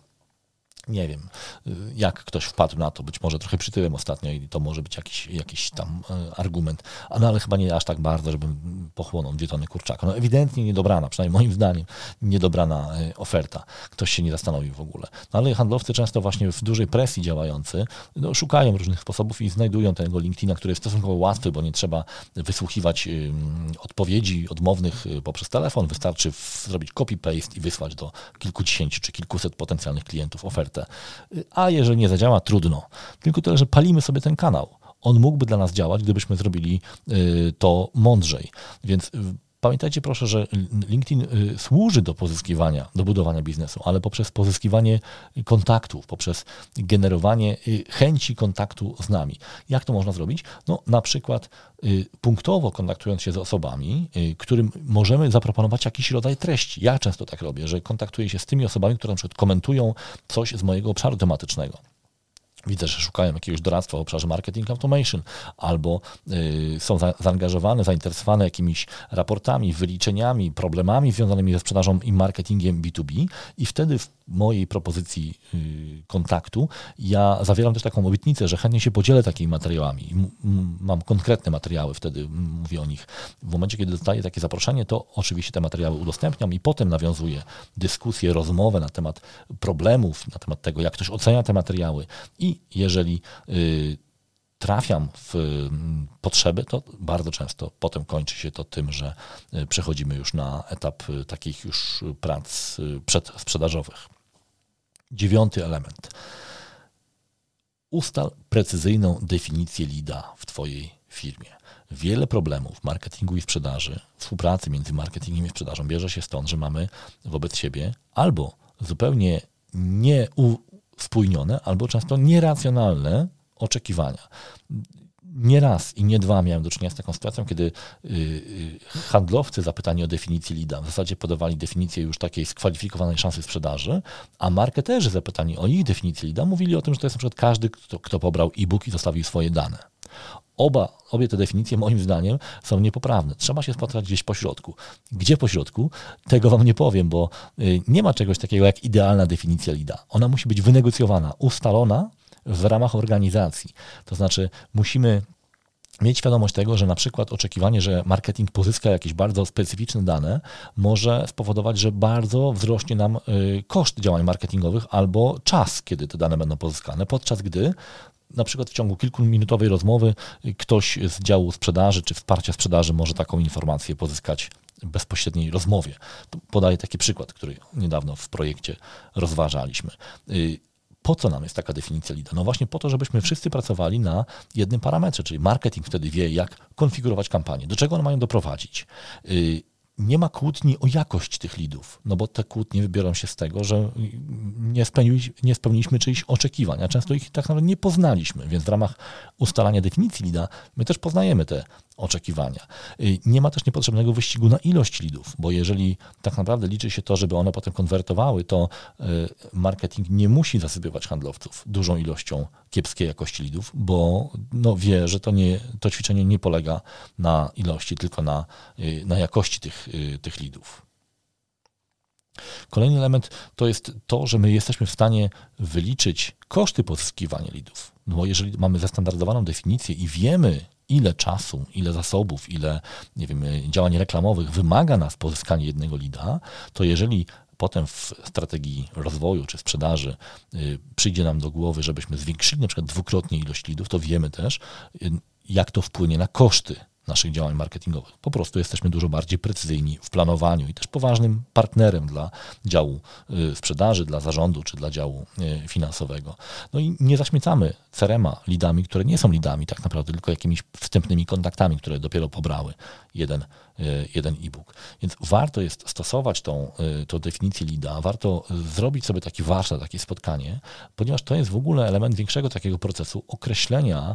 Nie wiem, jak ktoś wpadł na to, być może trochę przytyłem ostatnio i to może być jakiś tam argument, ale chyba nie aż tak bardzo, żebym pochłonął 2 tony kurczaka. No ewidentnie niedobrana, przynajmniej moim zdaniem, niedobrana oferta. Ktoś się nie zastanowił w ogóle. No ale handlowcy często właśnie w dużej presji działający szukają różnych sposobów i znajdują tego LinkedIna, który jest stosunkowo łatwy, bo nie trzeba wysłuchiwać odpowiedzi odmownych poprzez telefon. Wystarczy zrobić copy-paste i wysłać do kilkudziesięciu czy kilkuset potencjalnych klientów ofertę. A jeżeli nie zadziała, trudno. Tylko tyle, że palimy sobie ten kanał. On mógłby dla nas działać, gdybyśmy zrobili to mądrzej. Więc pamiętajcie proszę, że LinkedIn służy do pozyskiwania, do budowania biznesu, ale poprzez pozyskiwanie kontaktów, poprzez generowanie chęci kontaktu z nami. Jak to można zrobić? No, na przykład punktowo kontaktując się z osobami, którym możemy zaproponować jakiś rodzaj treści. Ja często tak robię, że kontaktuję się z tymi osobami, które na przykład komentują coś z mojego obszaru tematycznego. Widzę, że szukają jakiegoś doradztwa w obszarze marketing automation albo są zaangażowane, zainteresowane jakimiś raportami, wyliczeniami, problemami związanymi ze sprzedażą i marketingiem B2B i wtedy w mojej propozycji kontaktu ja zawieram też taką obietnicę, że chętnie się podzielę takimi materiałami. Mam konkretne materiały, wtedy mówię o nich. W momencie, kiedy dostaję takie zaproszenie, to oczywiście te materiały udostępniam i potem nawiązuję dyskusję, rozmowę na temat problemów, na temat tego, jak ktoś ocenia te materiały. I jeżeli trafiam w potrzeby, to bardzo często potem kończy się to tym, że przechodzimy już na etap takich już prac przedsprzedażowych. 9. element. Ustal precyzyjną definicję leada w Twojej firmie. Wiele problemów w marketingu i sprzedaży, współpracy między marketingiem i sprzedażą bierze się stąd, że mamy wobec siebie albo zupełnie nieuspójnione albo często nieracjonalne oczekiwania. Nie raz i nie dwa miałem do czynienia z taką sytuacją, kiedy handlowcy zapytani o definicję leada w zasadzie podawali definicję już takiej skwalifikowanej szansy sprzedaży, a marketerzy zapytani o ich definicję leada mówili o tym, że to jest na przykład każdy, kto pobrał e-book i zostawił swoje dane. Obie te definicje moim zdaniem są niepoprawne. Trzeba się spotkać gdzieś po środku. Gdzie po środku? Tego wam nie powiem, bo nie ma czegoś takiego jak idealna definicja leada. Ona musi być wynegocjowana, ustalona w ramach organizacji. To znaczy musimy mieć świadomość tego, że na przykład oczekiwanie, że marketing pozyska jakieś bardzo specyficzne dane, może spowodować, że bardzo wzrośnie nam koszt działań marketingowych albo czas, kiedy te dane będą pozyskane, podczas gdy na przykład w ciągu kilkuminutowej rozmowy ktoś z działu sprzedaży czy wsparcia sprzedaży może taką informację pozyskać w bezpośredniej rozmowie. Podaję taki przykład, który niedawno w projekcie rozważaliśmy. Po co nam jest taka definicja leada? No właśnie po to, żebyśmy wszyscy pracowali na jednym parametrze, czyli marketing wtedy wie, jak konfigurować kampanię, do czego one mają doprowadzić. Nie ma kłótni o jakość tych leadów, no bo te kłótnie wybiorą się z tego, że nie spełniliśmy czyichś oczekiwań, a często ich tak naprawdę nie poznaliśmy, więc w ramach ustalania definicji leada my też poznajemy te oczekiwania. Nie ma też niepotrzebnego wyścigu na ilość leadów, bo jeżeli tak naprawdę liczy się to, żeby one potem konwertowały, to marketing nie musi zasypywać handlowców dużą ilością kiepskiej jakości leadów, bo wie, że to ćwiczenie nie polega na ilości, tylko na jakości tych leadów. Kolejny element to jest to, że my jesteśmy w stanie wyliczyć koszty pozyskiwania leadów. No bo jeżeli mamy zestandaryzowaną definicję i wiemy, ile czasu, ile zasobów, ile działań reklamowych wymaga nas pozyskanie jednego leada, to jeżeli potem w strategii rozwoju czy sprzedaży przyjdzie nam do głowy, żebyśmy zwiększyli na przykład dwukrotnie ilość leadów, to wiemy też, jak to wpłynie na koszty naszych działań marketingowych. Po prostu jesteśmy dużo bardziej precyzyjni w planowaniu i też poważnym partnerem dla działu sprzedaży, dla zarządu czy dla działu finansowego. No i nie zaśmiecamy CRM-a leadami, które nie są leadami tak naprawdę, tylko jakimiś wstępnymi kontaktami, które dopiero pobrały jeden e-book. Więc warto jest stosować tą definicję leada, warto zrobić sobie taki warsztat, takie spotkanie, ponieważ to jest w ogóle element większego takiego procesu określenia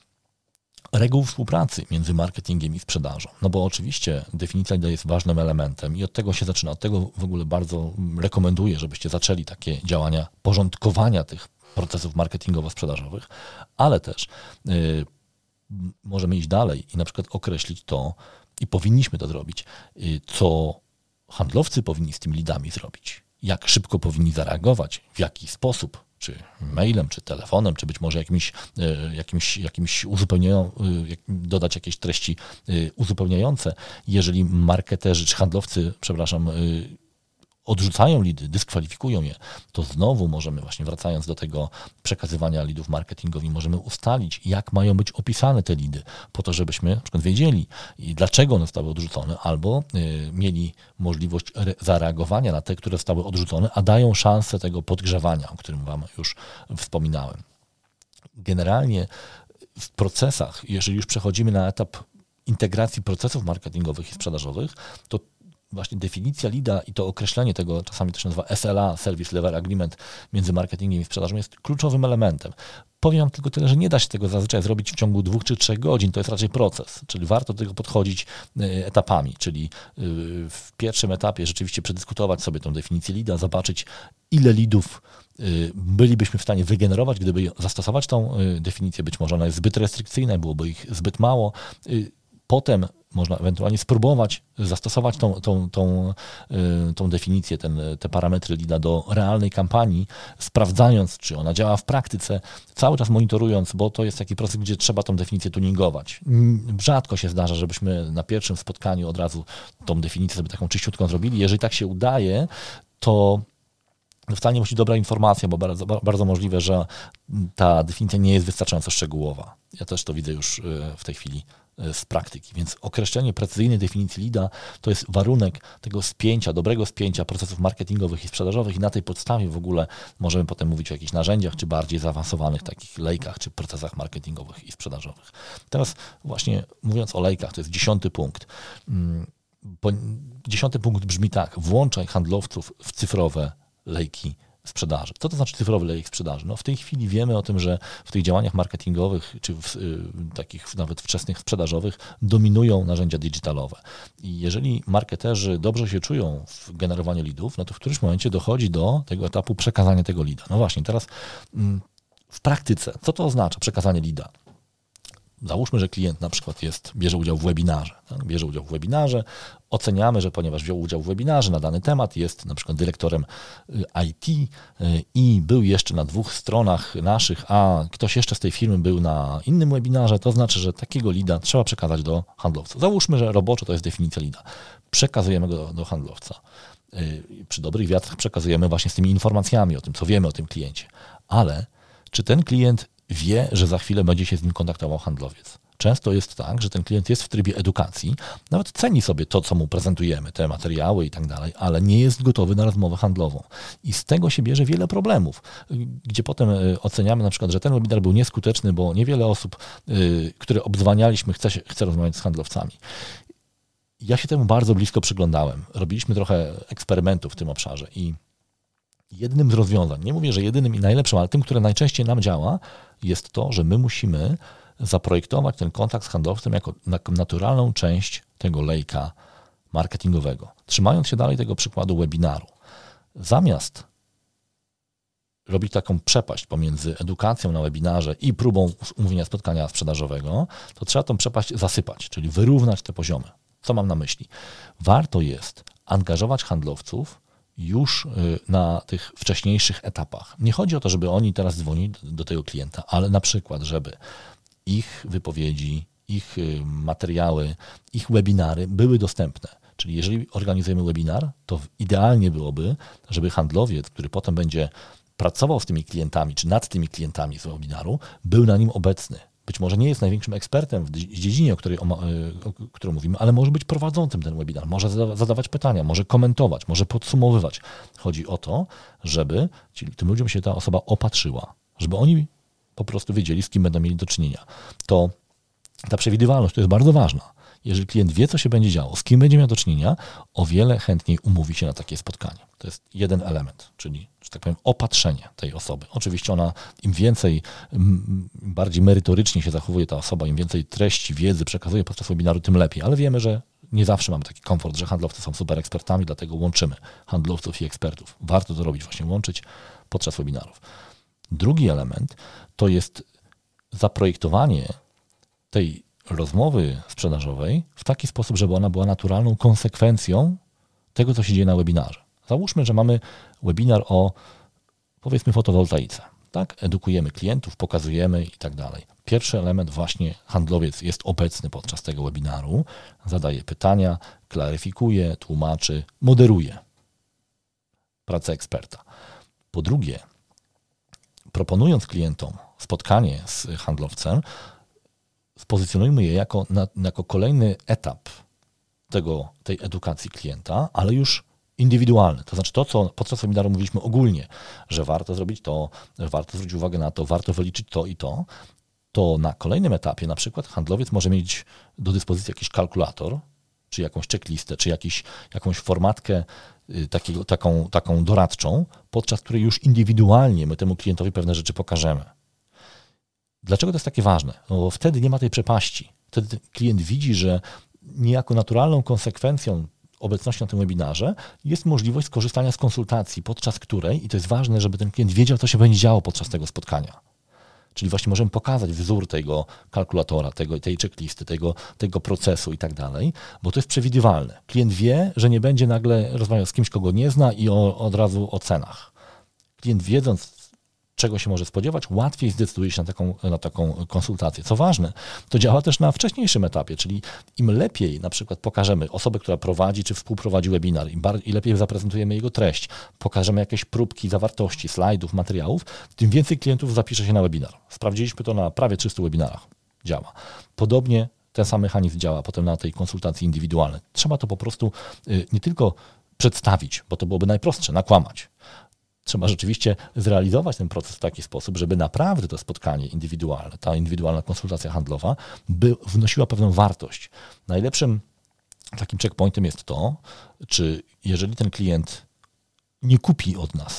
reguł współpracy między marketingiem i sprzedażą. No bo oczywiście definicja leada jest ważnym elementem i od tego się zaczyna. Od tego w ogóle bardzo rekomenduję, żebyście zaczęli takie działania porządkowania tych procesów marketingowo-sprzedażowych, ale też możemy iść dalej i na przykład określić to, i powinniśmy to zrobić, co handlowcy powinni z tymi leadami zrobić, jak szybko powinni zareagować, w jaki sposób, czy mailem, czy telefonem, czy być może jakimś dodać jakieś treści uzupełniające. Jeżeli marketerzy czy handlowcy, odrzucają leady, dyskwalifikują je, to znowu możemy, właśnie wracając do tego przekazywania leadów marketingowi, możemy ustalić, jak mają być opisane te leady, po to, żebyśmy na przykład wiedzieli, dlaczego one zostały odrzucone, albo mieli możliwość zareagowania na te, które zostały odrzucone, a dają szansę tego podgrzewania, o którym wam już wspominałem. Generalnie w procesach, jeżeli już przechodzimy na etap integracji procesów marketingowych i sprzedażowych, to właśnie definicja leada i to określenie tego, czasami to się nazywa SLA, Service Level Agreement, między marketingiem i sprzedażą jest kluczowym elementem. Powiem tylko tyle, że nie da się tego zazwyczaj zrobić w ciągu 2 czy 3 godzin, to jest raczej proces, czyli warto do tego podchodzić etapami, czyli w pierwszym etapie rzeczywiście przedyskutować sobie tą definicję leada, zobaczyć, ile leadów bylibyśmy w stanie wygenerować, gdyby zastosować tą definicję. Być może ona jest zbyt restrykcyjna, byłoby ich zbyt mało. Potem można ewentualnie spróbować zastosować tą definicję, te parametry leada do realnej kampanii, sprawdzając, czy ona działa w praktyce, cały czas monitorując, bo to jest taki proces, gdzie trzeba tą definicję tuningować. Rzadko się zdarza, żebyśmy na pierwszym spotkaniu od razu tą definicję sobie taką czyściutką zrobili. Jeżeli tak się udaje, to wcale nie musi być dobra informacja, bo bardzo możliwe, że ta definicja nie jest wystarczająco szczegółowa. Ja też to widzę już w tej chwili z praktyki, więc określenie precyzyjnej definicji leada to jest warunek tego dobrego spięcia procesów marketingowych i sprzedażowych i na tej podstawie w ogóle możemy potem mówić o jakichś narzędziach, czy bardziej zaawansowanych takich lejkach, czy procesach marketingowych i sprzedażowych. Teraz właśnie mówiąc o lejkach, to jest 10. punkt. 10. punkt brzmi tak: włączaj handlowców w cyfrowe lejki sprzedaży. Co to znaczy cyfrowy lejek sprzedaży? No w tej chwili wiemy o tym, że w tych działaniach marketingowych, czy w takich nawet wczesnych sprzedażowych dominują narzędzia digitalowe. I jeżeli marketerzy dobrze się czują w generowaniu leadów, no to w którymś momencie dochodzi do tego etapu przekazania tego leada. No właśnie, teraz w praktyce, co to oznacza przekazanie leada? Załóżmy, że klient na przykład bierze udział w webinarze. Tak? Bierze udział w webinarze, oceniamy, że ponieważ wziął udział w webinarze na dany temat, jest na przykład dyrektorem IT i był jeszcze na 2 stronach naszych, a ktoś jeszcze z tej firmy był na innym webinarze, to znaczy, że takiego leada trzeba przekazać do handlowca. Załóżmy, że roboczo to jest definicja leada. Przekazujemy go do handlowca. Przy dobrych wiatrach przekazujemy właśnie z tymi informacjami o tym, co wiemy o tym kliencie. Ale czy ten klient wie, że za chwilę będzie się z nim kontaktował handlowiec? Często jest tak, że ten klient jest w trybie edukacji, nawet ceni sobie to, co mu prezentujemy, te materiały i tak dalej, ale nie jest gotowy na rozmowę handlową. I z tego się bierze wiele problemów, gdzie potem oceniamy na przykład, że ten webinar był nieskuteczny, bo niewiele osób, które obdzwanialiśmy, chce rozmawiać z handlowcami. Ja się temu bardzo blisko przyglądałem. Robiliśmy trochę eksperymentów w tym obszarze i jednym z rozwiązań, nie mówię, że jedynym i najlepszym, ale tym, które najczęściej nam działa, jest to, że my musimy zaprojektować ten kontakt z handlowcem jako naturalną część tego lejka marketingowego. Trzymając się dalej tego przykładu webinaru. Zamiast robić taką przepaść pomiędzy edukacją na webinarze i próbą umówienia spotkania sprzedażowego, to trzeba tą przepaść zasypać, czyli wyrównać te poziomy. Co mam na myśli? Warto jest angażować handlowców już na tych wcześniejszych etapach. Nie chodzi o to, żeby oni teraz dzwonili do tego klienta, ale na przykład, żeby ich wypowiedzi, ich materiały, ich webinary były dostępne. Czyli jeżeli organizujemy webinar, to idealnie byłoby, żeby handlowiec, który potem będzie pracował z tymi klientami, czy nad tymi klientami z webinaru, był na nim obecny. Być może nie jest największym ekspertem w dziedzinie, o której mówimy, ale może być prowadzącym ten webinar, może zadawać pytania, może komentować, może podsumowywać. Chodzi o to, żeby tym ludziom się ta osoba opatrzyła, żeby oni po prostu wiedzieli, z kim będą mieli do czynienia. To ta przewidywalność to jest bardzo ważna. Jeżeli klient wie, co się będzie działo, z kim będzie miał do czynienia, o wiele chętniej umówi się na takie spotkanie. To jest jeden element, czyli, że tak powiem, opatrzenie tej osoby. Oczywiście ona, im więcej, im bardziej merytorycznie się zachowuje ta osoba, im więcej treści, wiedzy przekazuje podczas webinaru, tym lepiej. Ale wiemy, że nie zawsze mamy taki komfort, że handlowcy są super ekspertami, dlatego łączymy handlowców i ekspertów. Warto to robić, właśnie łączyć podczas webinarów. Drugi element to jest zaprojektowanie tej rozmowy sprzedażowej w taki sposób, żeby ona była naturalną konsekwencją tego, co się dzieje na webinarze. Załóżmy, że mamy webinar o, powiedzmy, fotowoltaice. Tak? Edukujemy klientów, pokazujemy i tak dalej. Pierwszy element, właśnie handlowiec jest obecny podczas tego webinaru, zadaje pytania, klaryfikuje, tłumaczy, moderuje pracę eksperta. Po drugie, proponując klientom spotkanie z handlowcem, spozycjonujmy je jako kolejny etap tej edukacji klienta, ale już indywidualny. To znaczy to, co podczas webinaru mówiliśmy ogólnie, że warto zrobić to, warto zwrócić uwagę na to, warto wyliczyć to i to na kolejnym etapie na przykład handlowiec może mieć do dyspozycji jakiś kalkulator, czy jakąś checklistę, czy jakąś formatkę taką doradczą, podczas której już indywidualnie my temu klientowi pewne rzeczy pokażemy. Dlaczego to jest takie ważne? No bo wtedy nie ma tej przepaści. Wtedy klient widzi, że niejako naturalną konsekwencją obecności na tym webinarze jest możliwość skorzystania z konsultacji, podczas której, i to jest ważne, żeby ten klient wiedział, co się będzie działo podczas tego spotkania. Czyli właśnie możemy pokazać wzór tego kalkulatora, tej checklisty, tego procesu i tak dalej, bo to jest przewidywalne. Klient wie, że nie będzie nagle rozmawiał z kimś, kogo nie zna i od razu o cenach. Klient, wiedząc, czego się może spodziewać, łatwiej zdecyduje się na taką konsultację. Co ważne, to działa też na wcześniejszym etapie, czyli im lepiej na przykład pokażemy osobę, która prowadzi czy współprowadzi webinar, im lepiej zaprezentujemy jego treść, pokażemy jakieś próbki zawartości, slajdów, materiałów, tym więcej klientów zapisze się na webinar. Sprawdziliśmy to na prawie 300 webinarach. Działa. Podobnie ten sam mechanizm działa potem na tej konsultacji indywidualnej. Trzeba to po prostu nie tylko przedstawić, bo to byłoby najprostsze, nakłamać. Trzeba rzeczywiście zrealizować ten proces w taki sposób, żeby naprawdę to spotkanie indywidualne, ta indywidualna konsultacja handlowa wnosiła pewną wartość. Najlepszym takim checkpointem jest to, czy jeżeli ten klient nie kupi od nas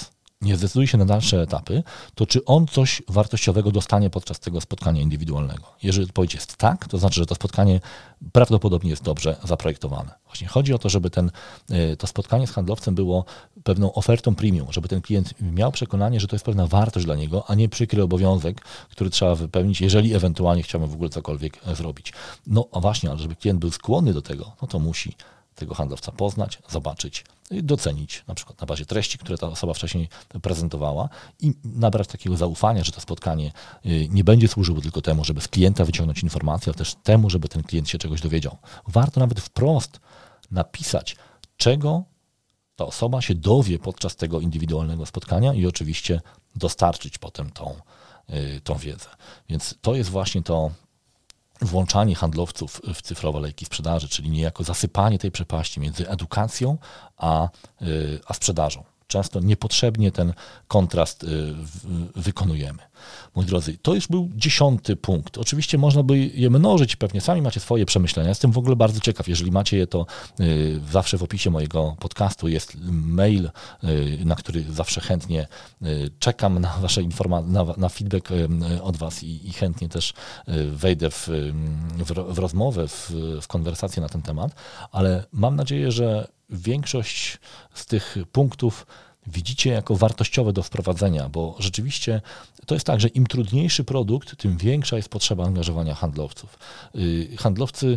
nie zdecyduje się na dalsze etapy, to czy on coś wartościowego dostanie podczas tego spotkania indywidualnego? Jeżeli odpowiedź jest tak, to znaczy, że to spotkanie prawdopodobnie jest dobrze zaprojektowane. Właśnie chodzi o to, żeby to spotkanie z handlowcem było pewną ofertą premium, żeby ten klient miał przekonanie, że to jest pewna wartość dla niego, a nie przykry obowiązek, który trzeba wypełnić, jeżeli ewentualnie chciałbym w ogóle cokolwiek zrobić. No a właśnie, ale żeby klient był skłonny do tego, no to musi tego handlowca poznać, zobaczyć, docenić na przykład na bazie treści, które ta osoba wcześniej prezentowała i nabrać takiego zaufania, że to spotkanie nie będzie służyło tylko temu, żeby z klienta wyciągnąć informacje, ale też temu, żeby ten klient się czegoś dowiedział. Warto nawet wprost napisać, czego ta osoba się dowie podczas tego indywidualnego spotkania i oczywiście dostarczyć potem tą wiedzę. Więc to jest właśnie to włączanie handlowców w cyfrowe lejki sprzedaży, czyli niejako zasypanie tej przepaści między edukacją a sprzedażą. Często niepotrzebnie ten kontrast wykonujemy. Moi drodzy, to już był 10. punkt. Oczywiście można by je mnożyć, pewnie sami macie swoje przemyślenia. Jestem w ogóle bardzo ciekaw, jeżeli macie je, to zawsze w opisie mojego podcastu jest mail, na który zawsze chętnie czekam na wasze informacje, na feedback od was i chętnie też wejdę w rozmowę, w konwersację na ten temat, ale mam nadzieję, że większość z tych punktów widzicie jako wartościowe do wprowadzenia, bo rzeczywiście to jest tak, że im trudniejszy produkt, tym większa jest potrzeba angażowania handlowców. Handlowcy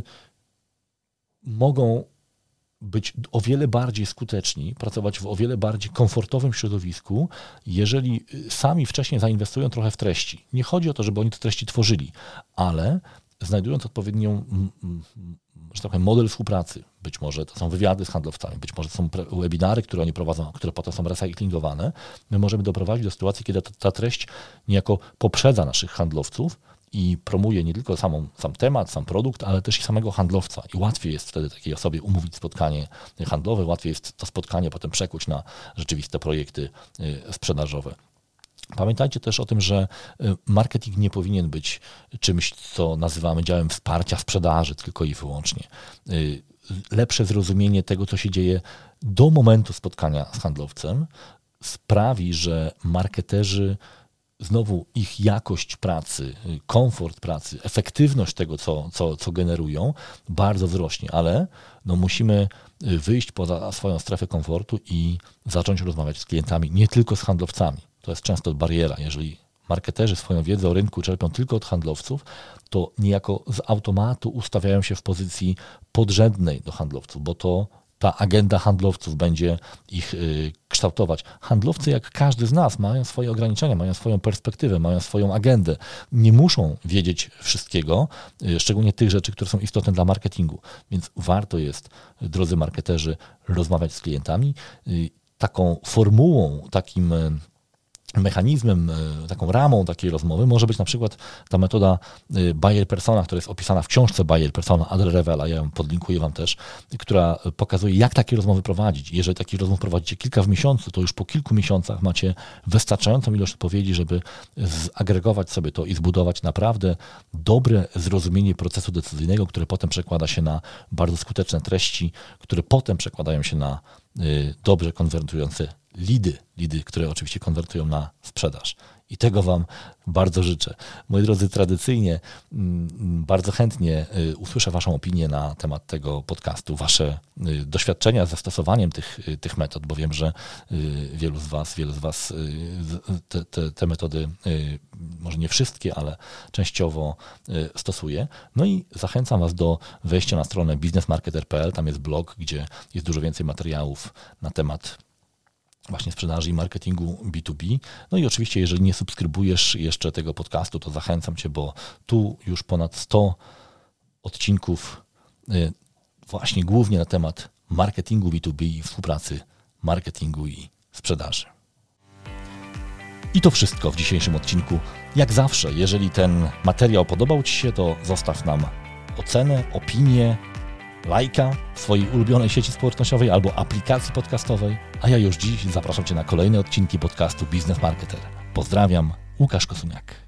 mogą być o wiele bardziej skuteczni, pracować w o wiele bardziej komfortowym środowisku, jeżeli sami wcześniej zainwestują trochę w treści. Nie chodzi o to, żeby oni te treści tworzyli, ale znajdując odpowiednią, że tak powiem, model współpracy, być może to są wywiady z handlowcami, być może to są webinary, które oni prowadzą, które potem są recyklingowane, my możemy doprowadzić do sytuacji, kiedy ta treść niejako poprzedza naszych handlowców i promuje nie tylko sam temat, sam produkt, ale też i samego handlowca. I łatwiej jest wtedy takiej osobie umówić spotkanie handlowe, łatwiej jest to spotkanie potem przekuć na rzeczywiste projekty sprzedażowe. Pamiętajcie też o tym, że marketing nie powinien być czymś, co nazywamy działem wsparcia sprzedaży tylko i wyłącznie. Lepsze zrozumienie tego, co się dzieje do momentu spotkania z handlowcem sprawi, że marketerzy, znowu ich jakość pracy, komfort pracy, efektywność tego, co generują, bardzo wzrośnie, ale musimy wyjść poza swoją strefę komfortu i zacząć rozmawiać z klientami, nie tylko z handlowcami. To jest często bariera. Jeżeli marketerzy swoją wiedzę o rynku czerpią tylko od handlowców, to niejako z automatu ustawiają się w pozycji podrzędnej do handlowców, bo to ta agenda handlowców będzie ich kształtować. Handlowcy, jak każdy z nas, mają swoje ograniczenia, mają swoją perspektywę, mają swoją agendę. Nie muszą wiedzieć wszystkiego, szczególnie tych rzeczy, które są istotne dla marketingu. Więc warto jest, drodzy marketerzy, rozmawiać z klientami. Taką formułą, takim mechanizmem, taką ramą takiej rozmowy może być na przykład ta metoda Buyer Persona, która jest opisana w książce Buyer Persona Adler Revela, ja ją podlinkuję wam też, która pokazuje, jak takie rozmowy prowadzić. Jeżeli takich rozmów prowadzicie kilka w miesiącu, to już po kilku miesiącach macie wystarczającą ilość odpowiedzi, żeby zagregować sobie to i zbudować naprawdę dobre zrozumienie procesu decyzyjnego, które potem przekłada się na bardzo skuteczne treści, które potem przekładają się na dobrze konwertujące lidy, które oczywiście konwertują na sprzedaż. I tego wam bardzo życzę. Moi drodzy, tradycyjnie bardzo chętnie usłyszę waszą opinię na temat tego podcastu, wasze doświadczenia z zastosowaniem tych metod, bo wiem, że wielu z was te metody, może nie wszystkie, ale częściowo stosuje. No i zachęcam was do wejścia na stronę biznesmarketer.pl, tam jest blog, gdzie jest dużo więcej materiałów na temat właśnie sprzedaży i marketingu B2B. No i oczywiście, jeżeli nie subskrybujesz jeszcze tego podcastu, to zachęcam cię, bo tu już ponad 100 odcinków właśnie głównie na temat marketingu B2B i współpracy marketingu i sprzedaży. I to wszystko w dzisiejszym odcinku. Jak zawsze, jeżeli ten materiał podobał ci się, to zostaw nam ocenę, opinię, lajka w swojej ulubionej sieci społecznościowej albo aplikacji podcastowej, a ja już dziś zapraszam cię na kolejne odcinki podcastu Biznes Marketer. Pozdrawiam, Łukasz Kosuniak.